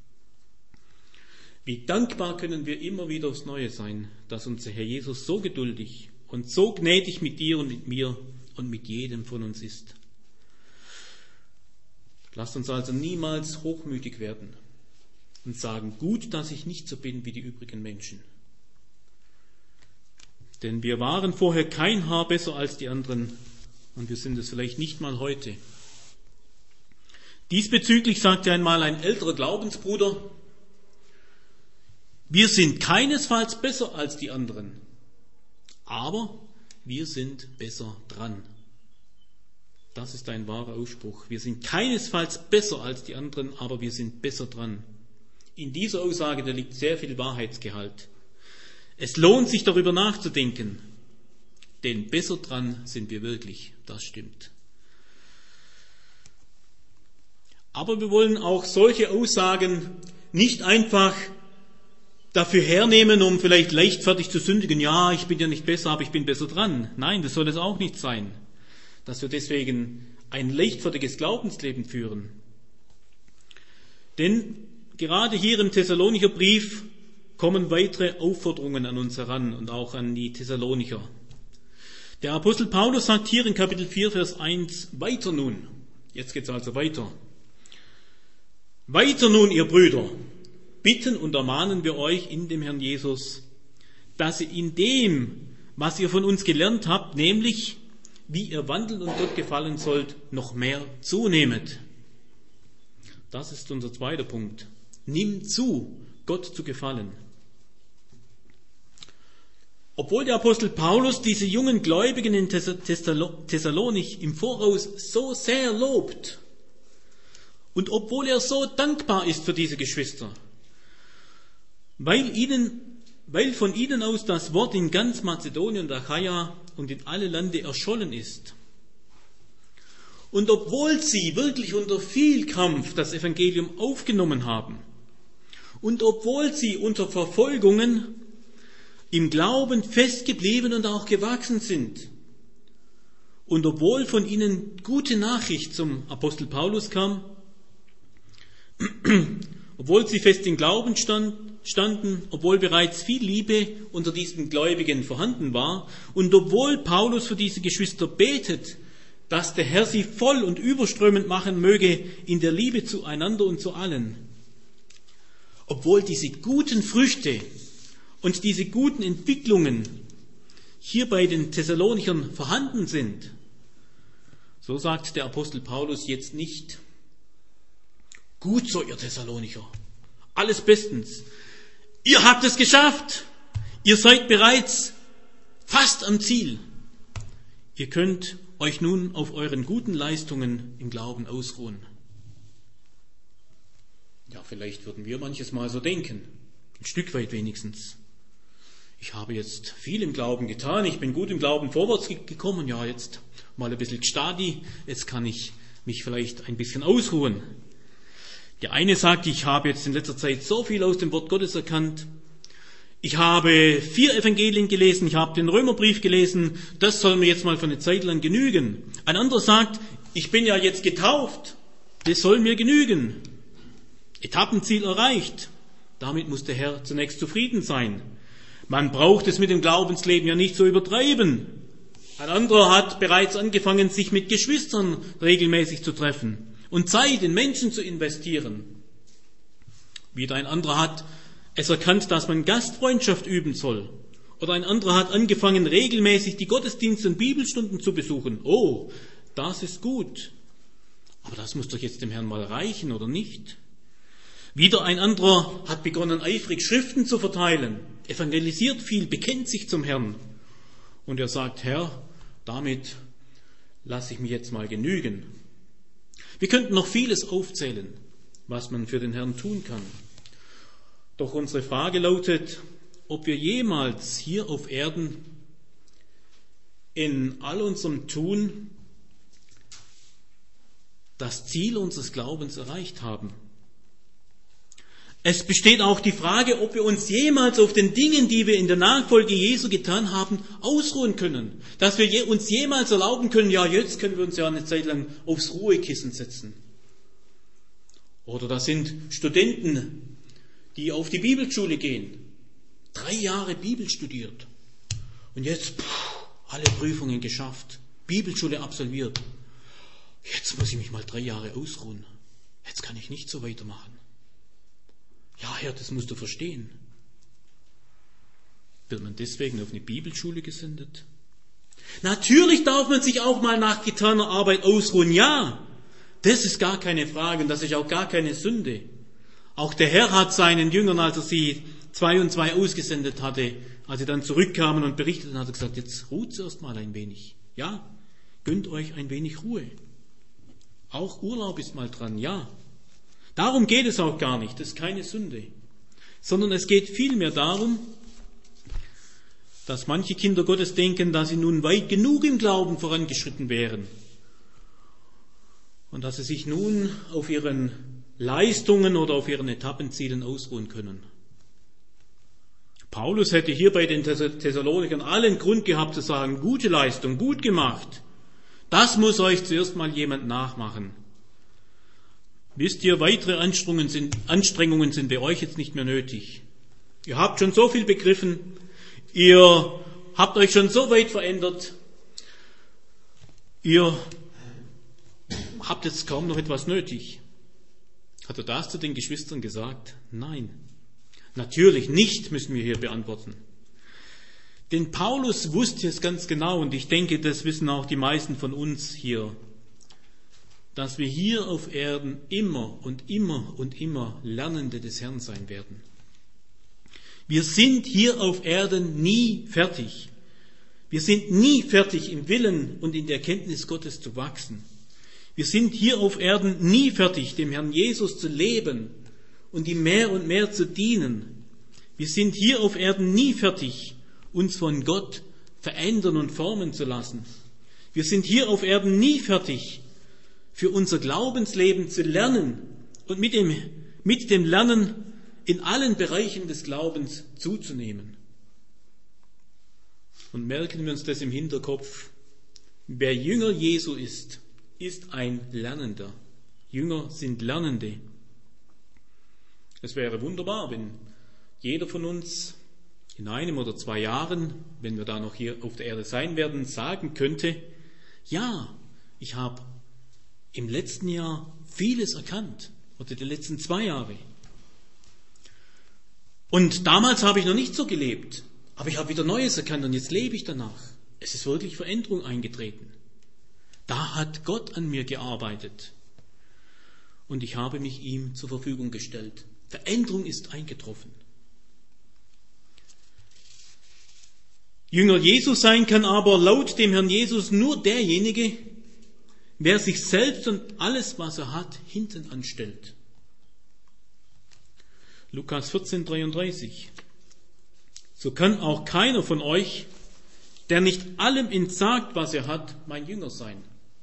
Wie dankbar können wir immer wieder aufs Neue sein, dass unser Herr Jesus so geduldig und so gnädig mit dir und mit mir und mit jedem von uns ist. Lasst uns also niemals hochmütig werden und sagen, gut, dass ich nicht so bin wie die übrigen Menschen. Denn wir waren vorher kein Haar besser als die anderen und wir sind es vielleicht nicht mal heute. Diesbezüglich sagte einmal ein älterer Glaubensbruder, wir sind keinesfalls besser als die anderen, aber wir sind besser dran. Das ist ein wahrer Ausspruch. Wir sind keinesfalls besser als die anderen, aber wir sind besser dran. In dieser Aussage, da liegt sehr viel Wahrheitsgehalt. Es lohnt sich, darüber nachzudenken, denn besser dran sind wir wirklich, das stimmt. Aber wir wollen auch solche Aussagen nicht einfach dafür hernehmen, um vielleicht leichtfertig zu sündigen. Ja, ich bin ja nicht besser, aber ich bin besser dran. Nein, das soll es auch nicht sein, dass wir deswegen ein leichtfertiges Glaubensleben führen. Denn gerade hier im Thessalonicher Brief kommen weitere Aufforderungen an uns heran und auch an die Thessalonicher. Der Apostel Paulus sagt hier in Kapitel vier, Vers eins, weiter nun. Jetzt geht es also weiter. Weiter nun, ihr Brüder, bitten und ermahnen wir euch in dem Herrn Jesus, dass ihr in dem, was ihr von uns gelernt habt, nämlich wie ihr wandelt und Gott gefallen sollt, noch mehr zunehmet. Das ist unser zweiter Punkt. Nimm zu, Gott zu gefallen. Obwohl der Apostel Paulus diese jungen Gläubigen in Thessalonich im Voraus so sehr lobt und obwohl er so dankbar ist für diese Geschwister, weil ihnen, weil von ihnen aus das Wort in ganz Mazedonien und Achaia und in alle Lande erschollen ist. Und obwohl sie wirklich unter viel Kampf das Evangelium aufgenommen haben und obwohl sie unter Verfolgungen im Glauben festgeblieben und auch gewachsen sind und obwohl von ihnen gute Nachricht zum Apostel Paulus kam, obwohl sie fest im Glauben stand, standen, obwohl bereits viel Liebe unter diesen Gläubigen vorhanden war und obwohl Paulus für diese Geschwister betet, dass der Herr sie voll und überströmend machen möge in der Liebe zueinander und zu allen. Obwohl diese guten Früchte und diese guten Entwicklungen hier bei den Thessalonichern vorhanden sind, so sagt der Apostel Paulus jetzt nicht, Gut so, ihr Thessalonicher. Alles bestens. Ihr habt es geschafft. Ihr seid bereits fast am Ziel. Ihr könnt euch nun auf euren guten Leistungen im Glauben ausruhen. Ja, vielleicht würden wir manches Mal so denken. Ein Stück weit wenigstens. Ich habe jetzt viel im Glauben getan. Ich bin gut im Glauben vorwärts gekommen. Ja, jetzt mal ein bisschen gestadi. Jetzt kann ich mich vielleicht ein bisschen ausruhen. Der eine sagt, ich habe jetzt in letzter Zeit so viel aus dem Wort Gottes erkannt. Ich habe vier Evangelien gelesen, ich habe den Römerbrief gelesen, das soll mir jetzt mal für eine Zeit lang genügen. Ein anderer sagt, ich bin ja jetzt getauft, das soll mir genügen. Etappenziel erreicht, damit muss der Herr zunächst zufrieden sein. Man braucht es mit dem Glaubensleben ja nicht so übertreiben. Ein anderer hat bereits angefangen, sich mit Geschwistern regelmäßig zu treffen und Zeit in Menschen zu investieren. Wieder ein anderer hat es erkannt, dass man Gastfreundschaft üben soll. Oder ein anderer hat angefangen, regelmäßig die Gottesdienste und Bibelstunden zu besuchen. Oh, das ist gut. Aber das muss doch jetzt dem Herrn mal reichen, oder nicht? Wieder ein anderer hat begonnen, eifrig Schriften zu verteilen, evangelisiert viel, bekennt sich zum Herrn. Und er sagt, Herr, damit lasse ich mich jetzt mal genügen. Wir könnten noch vieles aufzählen, was man für den Herrn tun kann. Doch unsere Frage lautet, ob wir jemals hier auf Erden in all unserem Tun das Ziel unseres Glaubens erreicht haben. Es besteht auch die Frage, ob wir uns jemals auf den Dingen, die wir in der Nachfolge Jesu getan haben, ausruhen können. Dass wir uns jemals erlauben können, ja, jetzt können wir uns ja eine Zeit lang aufs Ruhekissen setzen. Oder das sind Studenten, die auf die Bibelschule gehen, drei Jahre Bibel studiert und jetzt puh, alle Prüfungen geschafft, Bibelschule absolviert. Jetzt muss ich mich mal drei Jahre ausruhen. Jetzt kann ich nicht so weitermachen. Ja, Herr, das musst du verstehen. Wird man deswegen auf eine Bibelschule gesendet? Natürlich darf man sich auch mal nach getaner Arbeit ausruhen. Ja, das ist gar keine Frage und das ist auch gar keine Sünde. Auch der Herr hat seinen Jüngern, als er sie zwei und zwei ausgesendet hatte, als sie dann zurückkamen und berichteten, hat er gesagt, jetzt ruht erst mal ein wenig. Ja, gönnt euch ein wenig Ruhe. Auch Urlaub ist mal dran, ja. Darum geht es auch gar nicht, das ist keine Sünde. Sondern es geht vielmehr darum, dass manche Kinder Gottes denken, dass sie nun weit genug im Glauben vorangeschritten wären. Und dass sie sich nun auf ihren Leistungen oder auf ihren Etappenzielen ausruhen können. Paulus hätte hier bei den Thessalonikern allen Grund gehabt zu sagen, gute Leistung, gut gemacht. Das muss euch zuerst mal jemand nachmachen. Wisst ihr, weitere Anstrengungen sind, Anstrengungen sind bei euch jetzt nicht mehr nötig. Ihr habt schon so viel begriffen, ihr habt euch schon so weit verändert, ihr habt jetzt kaum noch etwas nötig. Hat er das zu den Geschwistern gesagt? Nein. Natürlich nicht, müssen wir hier beantworten. Denn Paulus wusste es ganz genau, und ich denke, das wissen auch die meisten von uns hier, dass wir hier auf Erden immer und immer und immer Lernende des Herrn sein werden. Wir sind hier auf Erden nie fertig. Wir sind nie fertig im Willen und in der Erkenntnis Gottes zu wachsen. Wir sind hier auf Erden nie fertig, dem Herrn Jesus zu leben und ihm mehr und mehr zu dienen. Wir sind hier auf Erden nie fertig, uns von Gott verändern und formen zu lassen. Wir sind hier auf Erden nie fertig, für unser Glaubensleben zu lernen und mit dem, mit dem Lernen in allen Bereichen des Glaubens zuzunehmen. Und merken wir uns das im Hinterkopf, wer Jünger Jesu ist, ist ein Lernender. Jünger sind Lernende. Es wäre wunderbar, wenn jeder von uns in einem oder zwei Jahren, wenn wir da noch hier auf der Erde sein werden, sagen könnte, ja, ich habe im letzten Jahr vieles erkannt, oder die letzten zwei Jahre. Und damals habe ich noch nicht so gelebt, aber ich habe wieder Neues erkannt und jetzt lebe ich danach. Es ist wirklich Veränderung eingetreten. Da hat Gott an mir gearbeitet. und ich habe mich ihm zur Verfügung gestellt. Veränderung ist eingetroffen. Jünger Jesus sein kann aber laut dem Herrn Jesus nur derjenige, wer sich selbst und alles, was er hat, hinten anstellt. Lukas vierzehn, dreiunddreißig. So kann auch keiner von euch, der nicht allem entsagt, was er hat, mein Jünger sein.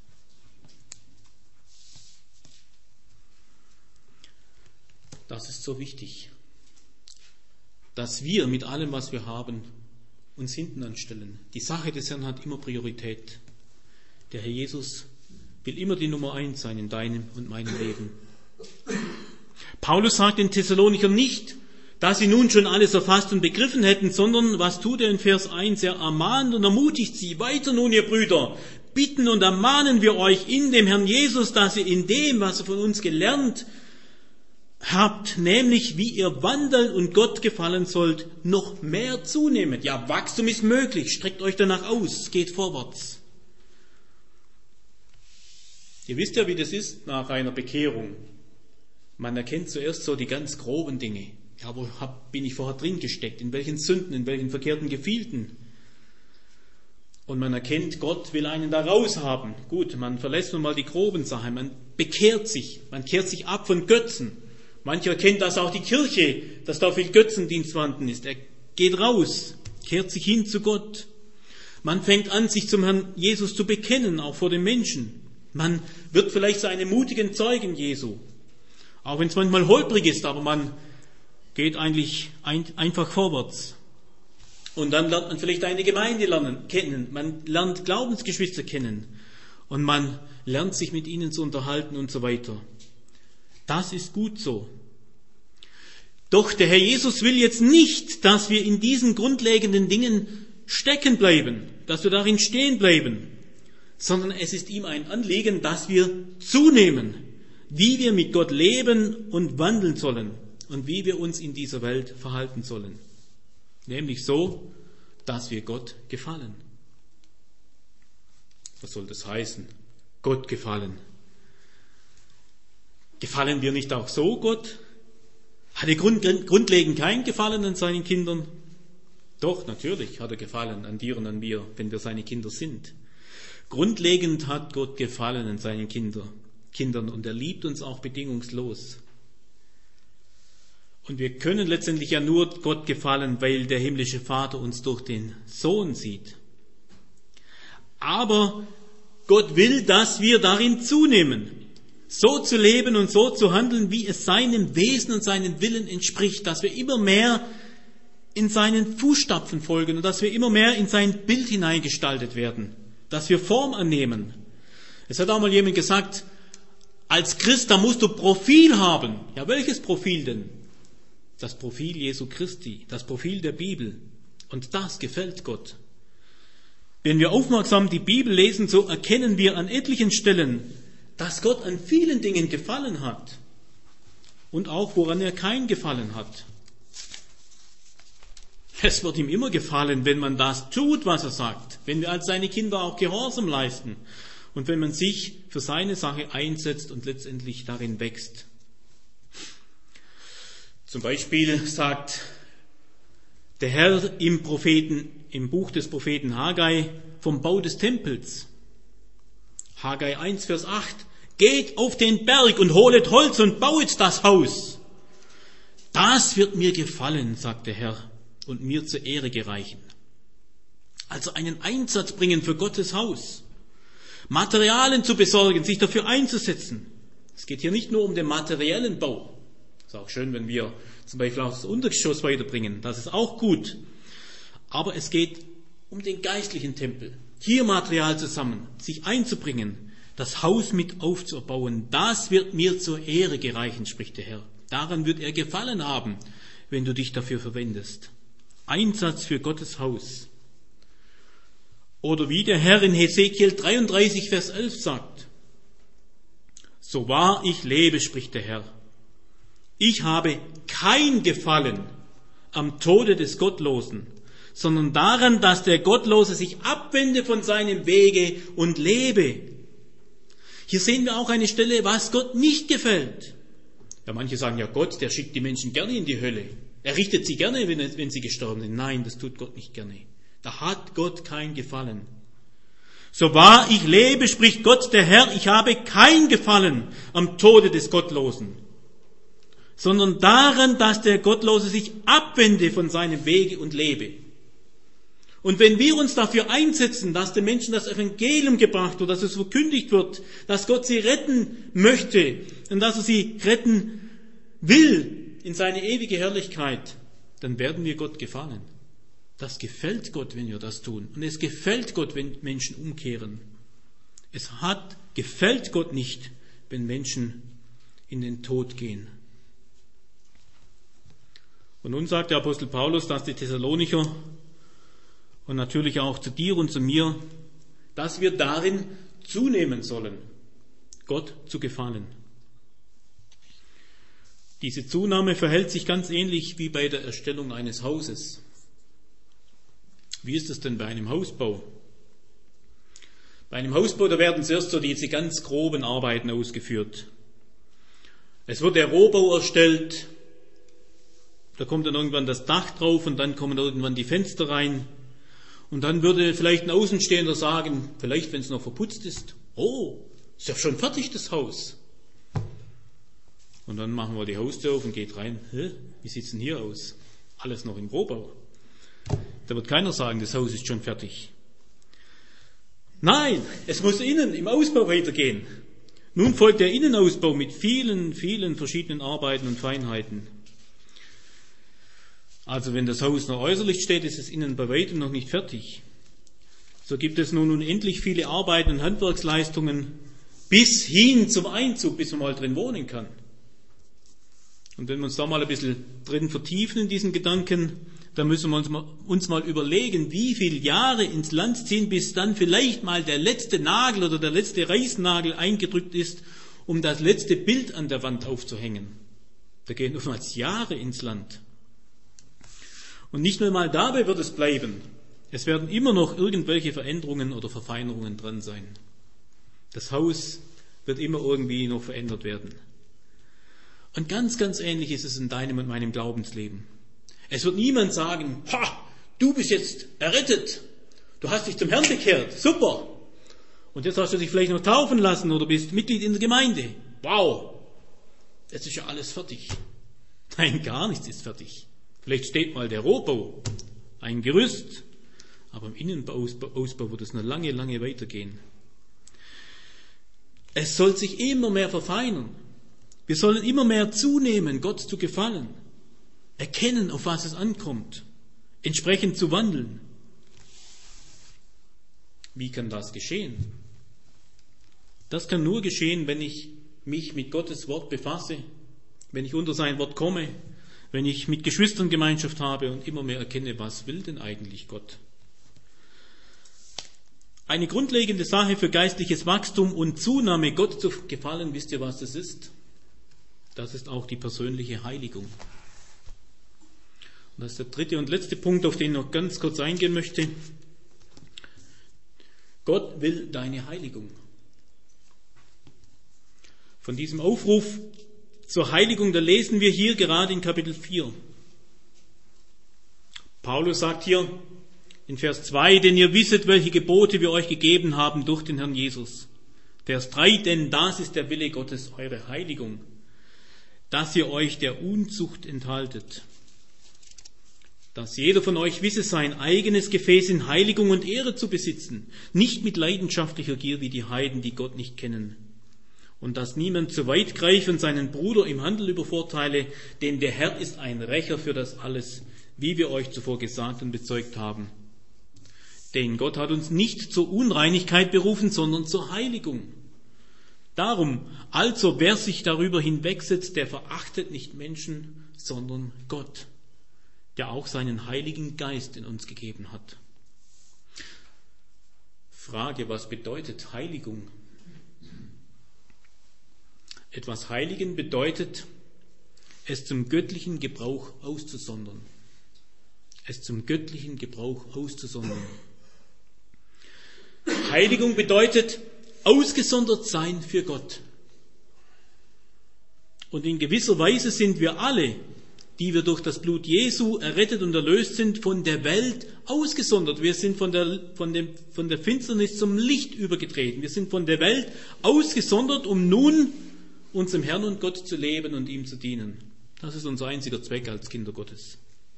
Das ist so wichtig, dass wir mit allem, was wir haben, uns hinten anstellen. Die Sache des Herrn hat immer Priorität. Der Herr Jesus will immer die Nummer eins sein in deinem und meinem Leben. Paulus sagt den Thessalonichern nicht, dass sie nun schon alles erfasst und begriffen hätten, sondern was tut er in Vers eins? Er ermahnt und ermutigt sie. Weiter nun, ihr Brüder, bitten und ermahnen wir euch in dem Herrn Jesus, dass ihr in dem, was ihr von uns gelernt habt, nämlich wie ihr wandeln und Gott gefallen sollt, noch mehr zunehmet. Ja, Wachstum ist möglich. Streckt euch danach aus. Geht vorwärts. Ihr wisst ja, wie das ist nach einer Bekehrung. Man erkennt zuerst so die ganz groben Dinge. Ja, wo hab, bin ich vorher drin gesteckt? In welchen Sünden, in welchen verkehrten Gefilden? Und man erkennt, Gott will einen da raus haben. Gut, man verlässt nun mal die groben Sachen. Man bekehrt sich. Man kehrt sich ab von Götzen. Mancher erkennt, dass auch die Kirche, dass da viel Götzendienst vorhanden ist. Er geht raus, kehrt sich hin zu Gott. Man fängt an, sich zum Herrn Jesus zu bekennen, auch vor den Menschen. Man wird vielleicht zu einem mutigen Zeugen Jesu. Auch wenn es manchmal holprig ist, aber man geht eigentlich ein, einfach vorwärts. Und dann lernt man vielleicht eine Gemeinde lernen, kennen. Man lernt Glaubensgeschwister kennen. Und man lernt sich mit ihnen zu unterhalten und so weiter. Das ist gut so. Doch der Herr Jesus will jetzt nicht, dass wir in diesen grundlegenden Dingen stecken bleiben, dass wir darin stehen bleiben, sondern es ist ihm ein Anliegen, dass wir zunehmen, wie wir mit Gott leben und wandeln sollen und wie wir uns in dieser Welt verhalten sollen. Nämlich so, dass wir Gott gefallen. Was soll das heißen? Gott gefallen. Gefallen wir nicht auch so Gott? Hat er grund, grundlegend kein Gefallen an seinen Kindern? Doch, natürlich hat er Gefallen an dir und an mir, wenn wir seine Kinder sind. Grundlegend hat Gott Gefallen an seinen Kinder, Kindern und er liebt uns auch bedingungslos. Und wir können letztendlich ja nur Gott gefallen, weil der himmlische Vater uns durch den Sohn sieht. Aber Gott will, dass wir darin zunehmen. So zu leben und so zu handeln, wie es seinem Wesen und seinem Willen entspricht, dass wir immer mehr in seinen Fußstapfen folgen und dass wir immer mehr in sein Bild hineingestaltet werden, dass wir Form annehmen. Es hat auch mal jemand gesagt, als Christ, da musst du Profil haben. Ja, welches Profil denn? Das Profil Jesu Christi, das Profil der Bibel. Und das gefällt Gott. Wenn wir aufmerksam die Bibel lesen, so erkennen wir an etlichen Stellen, dass Gott an vielen Dingen gefallen hat und auch woran er kein Gefallen hat. Es wird ihm immer gefallen, wenn man das tut, was er sagt, wenn wir als seine Kinder auch Gehorsam leisten und wenn man sich für seine Sache einsetzt und letztendlich darin wächst. Zum Beispiel sagt der Herr im Propheten, im Buch des Propheten Haggai vom Bau des Tempels. Haggai eins, Vers acht. Geht auf den Berg und holet Holz und bauet das Haus. Das wird mir gefallen, sagt der Herr, und mir zur Ehre gereichen. Also einen Einsatz bringen für Gottes Haus. Materialien zu besorgen, sich dafür einzusetzen. Es geht hier nicht nur um den materiellen Bau. Ist auch schön, wenn wir zum Beispiel auch das Untergeschoss weiterbringen. Das ist auch gut. Aber es geht um den geistlichen Tempel. Hier Material zusammen, sich einzubringen, das Haus mit aufzubauen, das wird mir zur Ehre gereichen, spricht der Herr. Daran wird er Gefallen haben, wenn du dich dafür verwendest. Einsatz für Gottes Haus. Oder wie der Herr in Hesekiel dreiunddreißig, Vers elf sagt, so wahr ich lebe, spricht der Herr, ich habe kein Gefallen am Tode des Gottlosen, sondern daran, dass der Gottlose sich abwende von seinem Wege und lebe. Hier sehen wir auch eine Stelle, was Gott nicht gefällt. Ja, manche sagen, ja Gott, der schickt die Menschen gerne in die Hölle. Er richtet sie gerne, wenn, wenn sie gestorben sind. Nein, das tut Gott nicht gerne. Da hat Gott kein Gefallen. So wahr ich lebe, spricht Gott der Herr, ich habe kein Gefallen am Tode des Gottlosen, sondern daran, dass der Gottlose sich abwende von seinem Wege und lebe. Und wenn wir uns dafür einsetzen, dass den Menschen das Evangelium gebracht wird, dass es verkündigt wird, dass Gott sie retten möchte und dass er sie retten will in seine ewige Herrlichkeit, dann werden wir Gott gefallen. Das gefällt Gott, wenn wir das tun. Und es gefällt Gott, wenn Menschen umkehren. Es hat, gefällt Gott nicht, wenn Menschen in den Tod gehen. Und nun sagt der Apostel Paulus, dass die Thessalonicher und natürlich auch zu dir und zu mir, dass wir darin zunehmen sollen, Gott zu gefallen. Diese Zunahme verhält sich ganz ähnlich wie bei der Erstellung eines Hauses. Wie ist es denn bei einem Hausbau? Bei einem Hausbau, da werden zuerst so diese ganz groben Arbeiten ausgeführt. Es wird der Rohbau erstellt, da kommt dann irgendwann das Dach drauf und dann kommen irgendwann die Fenster rein. Und dann würde vielleicht ein Außenstehender sagen, vielleicht wenn es noch verputzt ist, oh, ist ja schon fertig das Haus. Und dann machen wir die Haustür auf und geht rein, hä, wie sieht's denn hier aus? Alles noch im Rohbau. Da wird keiner sagen, das Haus ist schon fertig. Nein, es muss innen im Ausbau weitergehen. Nun folgt der Innenausbau mit vielen, vielen verschiedenen Arbeiten und Feinheiten. Also wenn das Haus noch äußerlich steht, ist es innen bei weitem noch nicht fertig. So gibt es nun unendlich viele Arbeiten und Handwerksleistungen bis hin zum Einzug, bis man mal drin wohnen kann. Und wenn wir uns da mal ein bisschen drin vertiefen in diesen Gedanken, dann müssen wir uns mal, uns mal überlegen, wie viele Jahre ins Land ziehen, bis dann vielleicht mal der letzte Nagel oder der letzte Reißnagel eingedrückt ist, um das letzte Bild an der Wand aufzuhängen. Da gehen oftmals Jahre ins Land. Und nicht nur mal dabei wird es bleiben. Es werden immer noch irgendwelche Veränderungen oder Verfeinerungen dran sein. Das Haus wird immer irgendwie noch verändert werden. Und ganz, ganz ähnlich ist es in deinem und meinem Glaubensleben. Es wird niemand sagen, ha, du bist jetzt errettet, du hast dich zum Herrn bekehrt, super. Und jetzt hast du dich vielleicht noch taufen lassen oder bist Mitglied in der Gemeinde. Wow, jetzt ist ja alles fertig. Nein, gar nichts ist fertig. Vielleicht steht mal der Rohbau, ein Gerüst, aber im Innenausbau wird es noch lange, lange weitergehen. Es soll sich immer mehr verfeinern. Wir sollen immer mehr zunehmen, Gott zu gefallen. Erkennen, auf was es ankommt, entsprechend zu wandeln. Wie kann das geschehen? Das kann nur geschehen, wenn ich mich mit Gottes Wort befasse, wenn ich unter sein Wort komme, wenn ich mit Geschwistern Gemeinschaft habe und immer mehr erkenne, was will denn eigentlich Gott? Eine grundlegende Sache für geistliches Wachstum und Zunahme, Gott zu gefallen, wisst ihr, was das ist? Das ist auch die persönliche Heiligung. Und das ist der dritte und letzte Punkt, auf den ich noch ganz kurz eingehen möchte. Gott will deine Heiligung. Von diesem Aufruf zur Heiligung, da lesen wir hier gerade in Kapitel vier. Paulus sagt hier in Vers zwei, denn ihr wisset, welche Gebote wir euch gegeben haben durch den Herrn Jesus. Vers drei, denn das ist der Wille Gottes, eure Heiligung, dass ihr euch der Unzucht enthaltet. Dass jeder von euch wisse, sein eigenes Gefäß in Heiligung und Ehre zu besitzen, nicht mit leidenschaftlicher Gier wie die Heiden, die Gott nicht kennen. Und dass niemand zu weit greife und seinen Bruder im Handel übervorteile, denn der Herr ist ein Rächer für das alles, wie wir euch zuvor gesagt und bezeugt haben. Denn Gott hat uns nicht zur Unreinigkeit berufen, sondern zur Heiligung. Darum, also wer sich darüber hinwegsetzt, der verachtet nicht Menschen, sondern Gott, der auch seinen Heiligen Geist in uns gegeben hat. Frage, was bedeutet Heiligung? Etwas Heiligen bedeutet, es zum göttlichen Gebrauch auszusondern. Es zum göttlichen Gebrauch auszusondern. Heiligung bedeutet, ausgesondert sein für Gott. Und in gewisser Weise sind wir alle, die wir durch das Blut Jesu errettet und erlöst sind, von der Welt ausgesondert. Wir sind von der, von dem, von der Finsternis zum Licht übergetreten. Wir sind von der Welt ausgesondert, um nun unserem Herrn und Gott zu leben und ihm zu dienen. Das ist unser einziger Zweck als Kinder Gottes.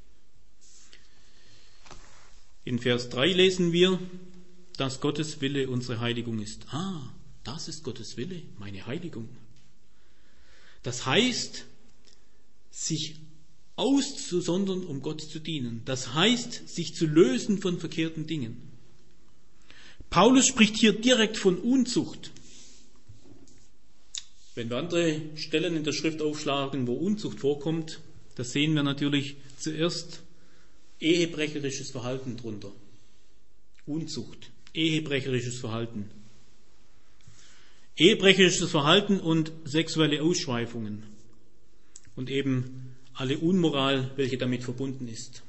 In Vers drei lesen wir, dass Gottes Wille unsere Heiligung ist. Ah, das ist Gottes Wille, meine Heiligung. Das heißt, sich auszusondern, um Gott zu dienen. Das heißt, sich zu lösen von verkehrten Dingen. Paulus spricht hier direkt von Unzucht. Wenn wir andere Stellen in der Schrift aufschlagen, wo Unzucht vorkommt, da sehen wir natürlich zuerst ehebrecherisches Verhalten drunter. Unzucht, ehebrecherisches Verhalten. Ehebrecherisches Verhalten und sexuelle Ausschweifungen. Und eben alle Unmoral, welche damit verbunden ist.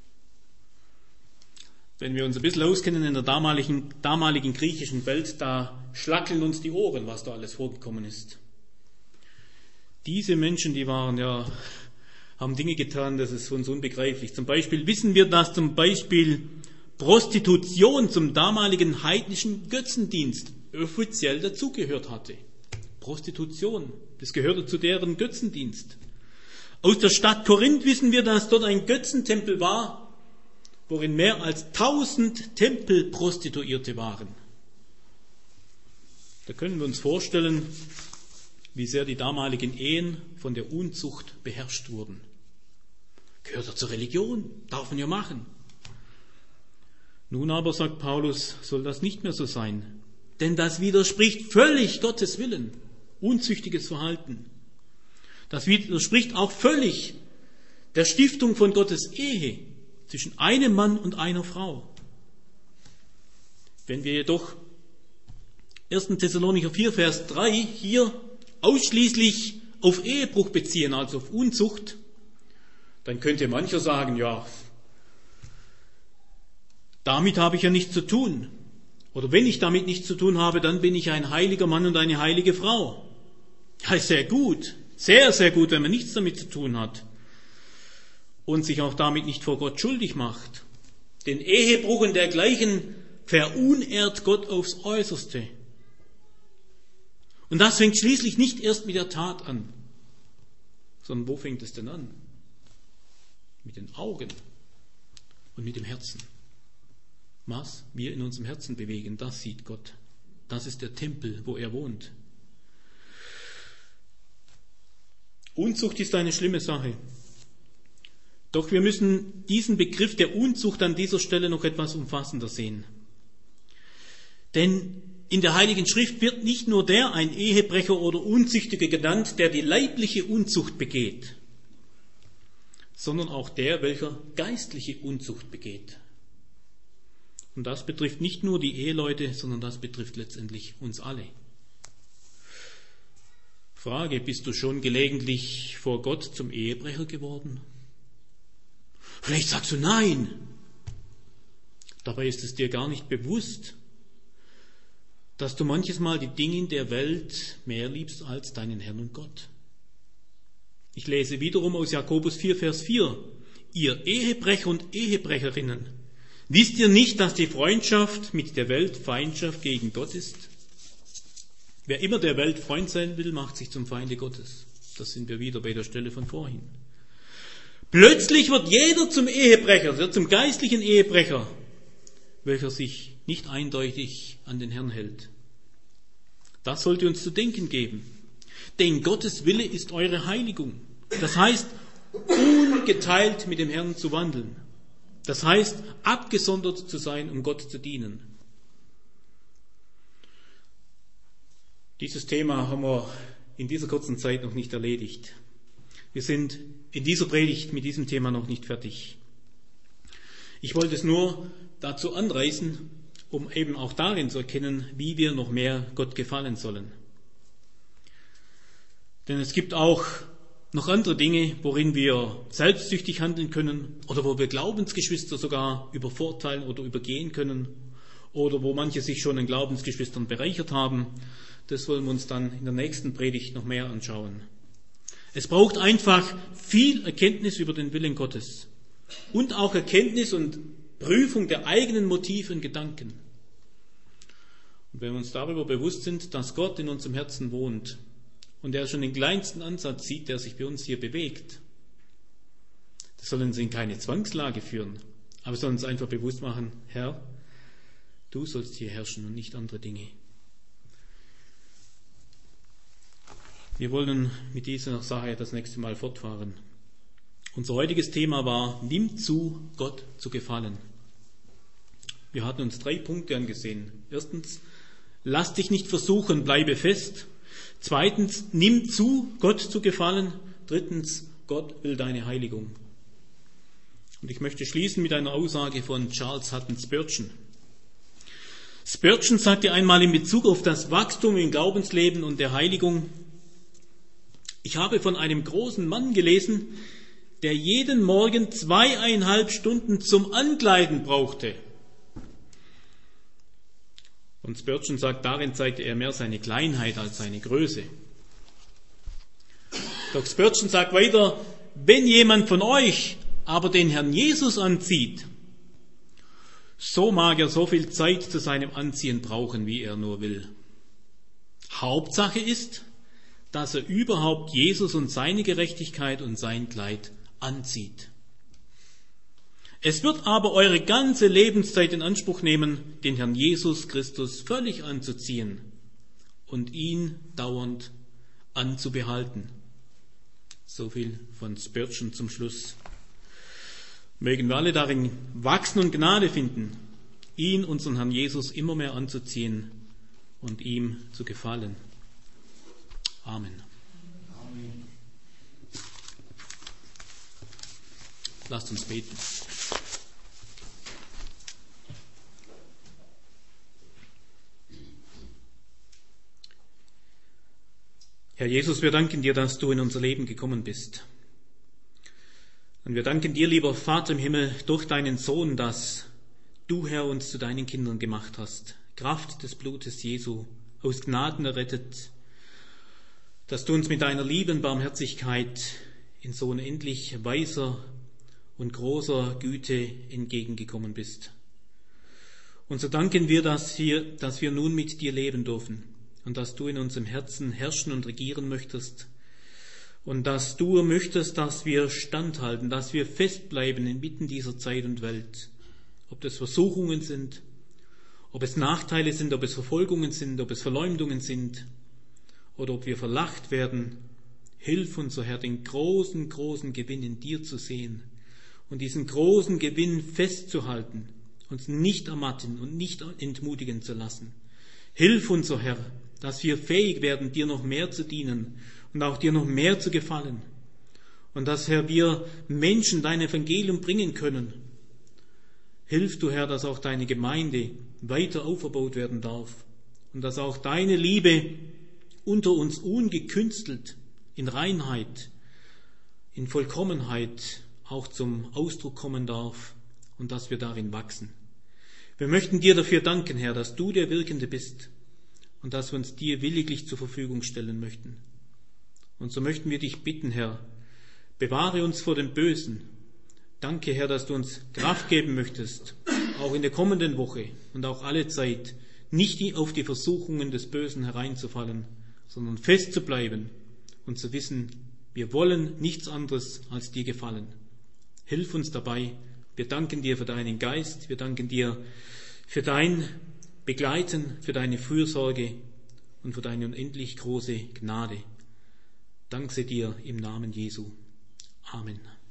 Wenn wir uns ein bisschen auskennen in der damaligen, damaligen griechischen Welt, da schlackeln uns die Ohren, was da alles vorgekommen ist. Diese Menschen, die waren ja, haben Dinge getan, das ist uns unbegreiflich. Zum Beispiel wissen wir, dass zum Beispiel Prostitution zum damaligen heidnischen Götzendienst offiziell dazugehört hatte. Prostitution, das gehörte zu deren Götzendienst. Aus der Stadt Korinth wissen wir, dass dort ein Götzentempel war, worin mehr als tausend Tempelprostituierte waren. Da können wir uns vorstellen, wie sehr die damaligen Ehen von der Unzucht beherrscht wurden. Gehört ja zur Religion, darf man ja machen. Nun aber, sagt Paulus, soll das nicht mehr so sein, denn das widerspricht völlig Gottes Willen, unzüchtiges Verhalten. Das widerspricht auch völlig der Stiftung von Gottes Ehe zwischen einem Mann und einer Frau. Wenn wir jedoch erster Thessalonicher vier, Vers drei hier ausschließlich auf Ehebruch beziehen, also auf Unzucht, dann könnte mancher sagen, ja, damit habe ich ja nichts zu tun. Oder wenn ich damit nichts zu tun habe, dann bin ich ein heiliger Mann und eine heilige Frau. Ja, ist sehr gut. Sehr, sehr gut, wenn man nichts damit zu tun hat und sich auch damit nicht vor Gott schuldig macht. Den Ehebruch und dergleichen verunehrt Gott aufs Äußerste. Und das fängt schließlich nicht erst mit der Tat an, sondern wo fängt es denn an? Mit den Augen und mit dem Herzen. Was wir in unserem Herzen bewegen, das sieht Gott. Das ist der Tempel, wo er wohnt. Unzucht ist eine schlimme Sache. Doch wir müssen diesen Begriff der Unzucht an dieser Stelle noch etwas umfassender sehen. Denn in der Heiligen Schrift wird nicht nur der ein Ehebrecher oder Unzüchtiger genannt, der die leibliche Unzucht begeht, sondern auch der, welcher geistliche Unzucht begeht. Und das betrifft nicht nur die Eheleute, sondern das betrifft letztendlich uns alle. Frage, bist du schon gelegentlich vor Gott zum Ehebrecher geworden? Vielleicht sagst du nein. Dabei ist es dir gar nicht bewusst, dass du manches Mal die Dinge der Welt mehr liebst als deinen Herrn und Gott. Ich lese wiederum aus Jakobus vier, Vers vier. Ihr Ehebrecher und Ehebrecherinnen, wisst ihr nicht, dass die Freundschaft mit der Welt Feindschaft gegen Gott ist? Wer immer der Welt Freund sein will, macht sich zum Feinde Gottes. Das sind wir wieder bei der Stelle von vorhin. Plötzlich wird jeder zum Ehebrecher, wird zum geistlichen Ehebrecher, welcher sich nicht eindeutig an den Herrn hält. Das sollte uns zu denken geben. Denn Gottes Wille ist eure Heiligung. Das heißt, ungeteilt mit dem Herrn zu wandeln. Das heißt, abgesondert zu sein, um Gott zu dienen. Dieses Thema haben wir in dieser kurzen Zeit noch nicht erledigt. Wir sind in dieser Predigt mit diesem Thema noch nicht fertig. Ich wollte es nur dazu anreißen, um eben auch darin zu erkennen, wie wir noch mehr Gott gefallen sollen. Denn es gibt auch noch andere Dinge, worin wir selbstsüchtig handeln können oder wo wir Glaubensgeschwister sogar übervorteilen oder übergehen können oder wo manche sich schon an Glaubensgeschwistern bereichert haben. Das wollen wir uns dann in der nächsten Predigt noch mehr anschauen. Es braucht einfach viel Erkenntnis über den Willen Gottes und auch Erkenntnis und Prüfung der eigenen Motive und Gedanken. Und wenn wir uns darüber bewusst sind, dass Gott in unserem Herzen wohnt und er schon den kleinsten Ansatz sieht, der sich bei uns hier bewegt, das soll uns in keine Zwangslage führen, aber soll uns einfach bewusst machen, Herr, du sollst hier herrschen und nicht andere Dinge. Wir wollen mit dieser Sache das nächste Mal fortfahren. Unser heutiges Thema war, nimm zu, Gott zu gefallen. Wir hatten uns drei Punkte angesehen. Erstens, lass dich nicht versuchen, bleibe fest. Zweitens, nimm zu, Gott zu gefallen. Drittens, Gott will deine Heiligung. Und ich möchte schließen mit einer Aussage von Charles Hutton Spurgeon. Spurgeon sagte einmal in Bezug auf das Wachstum im Glaubensleben und der Heiligung: Ich habe von einem großen Mann gelesen, der jeden Morgen zweieinhalb Stunden zum Ankleiden brauchte. Und Spurgeon sagt, darin zeigte er mehr seine Kleinheit als seine Größe. Doch Spurgeon sagt weiter, wenn jemand von euch aber den Herrn Jesus anzieht, so mag er so viel Zeit zu seinem Anziehen brauchen, wie er nur will. Hauptsache ist, dass er überhaupt Jesus und seine Gerechtigkeit und sein Kleid anzieht. Es wird aber eure ganze Lebenszeit in Anspruch nehmen, den Herrn Jesus Christus völlig anzuziehen und ihn dauernd anzubehalten. So viel von Spurgeon zum Schluss. Mögen wir alle darin wachsen und Gnade finden, ihn, unseren Herrn Jesus, immer mehr anzuziehen und ihm zu gefallen. Amen. Amen. Lasst uns beten. Herr Jesus, wir danken dir, dass du in unser Leben gekommen bist. Und wir danken dir, lieber Vater im Himmel, durch deinen Sohn, dass du, Herr, uns zu deinen Kindern gemacht hast. Kraft des Blutes Jesu, aus Gnaden errettet, dass du uns mit deiner lieben Barmherzigkeit in so unendlich weiser und großer Güte entgegengekommen bist. Und so danken wir, dass wir, dass wir nun mit dir leben dürfen und dass du in unserem Herzen herrschen und regieren möchtest und dass du möchtest, dass wir standhalten, dass wir festbleiben inmitten dieser Zeit und Welt. Ob das Versuchungen sind, ob es Nachteile sind, ob es Verfolgungen sind, ob es Verleumdungen sind oder ob wir verlacht werden. Hilf uns, o Herr, den großen, großen Gewinn in dir zu sehen und diesen großen Gewinn festzuhalten, uns nicht ermatten und nicht entmutigen zu lassen. Hilf uns, o Herr, dass wir fähig werden, dir noch mehr zu dienen und auch dir noch mehr zu gefallen. Und dass, Herr, wir Menschen dein Evangelium bringen können. Hilf du, Herr, dass auch deine Gemeinde weiter auferbaut werden darf und dass auch deine Liebe unter uns ungekünstelt, in Reinheit, in Vollkommenheit auch zum Ausdruck kommen darf und dass wir darin wachsen. Wir möchten dir dafür danken, Herr, dass du der Wirkende bist und dass wir uns dir williglich zur Verfügung stellen möchten. Und so möchten wir dich bitten, Herr, bewahre uns vor dem Bösen. Danke, Herr, dass du uns Kraft geben möchtest, auch in der kommenden Woche und auch alle Zeit, nicht auf die Versuchungen des Bösen hereinzufallen, sondern fest zu bleiben und zu wissen, wir wollen nichts anderes als dir gefallen. Hilf uns dabei. Wir danken dir für deinen Geist. Wir danken dir für dein Begleiten, für deine Fürsorge und für deine unendlich große Gnade. Dank sei dir im Namen Jesu. Amen.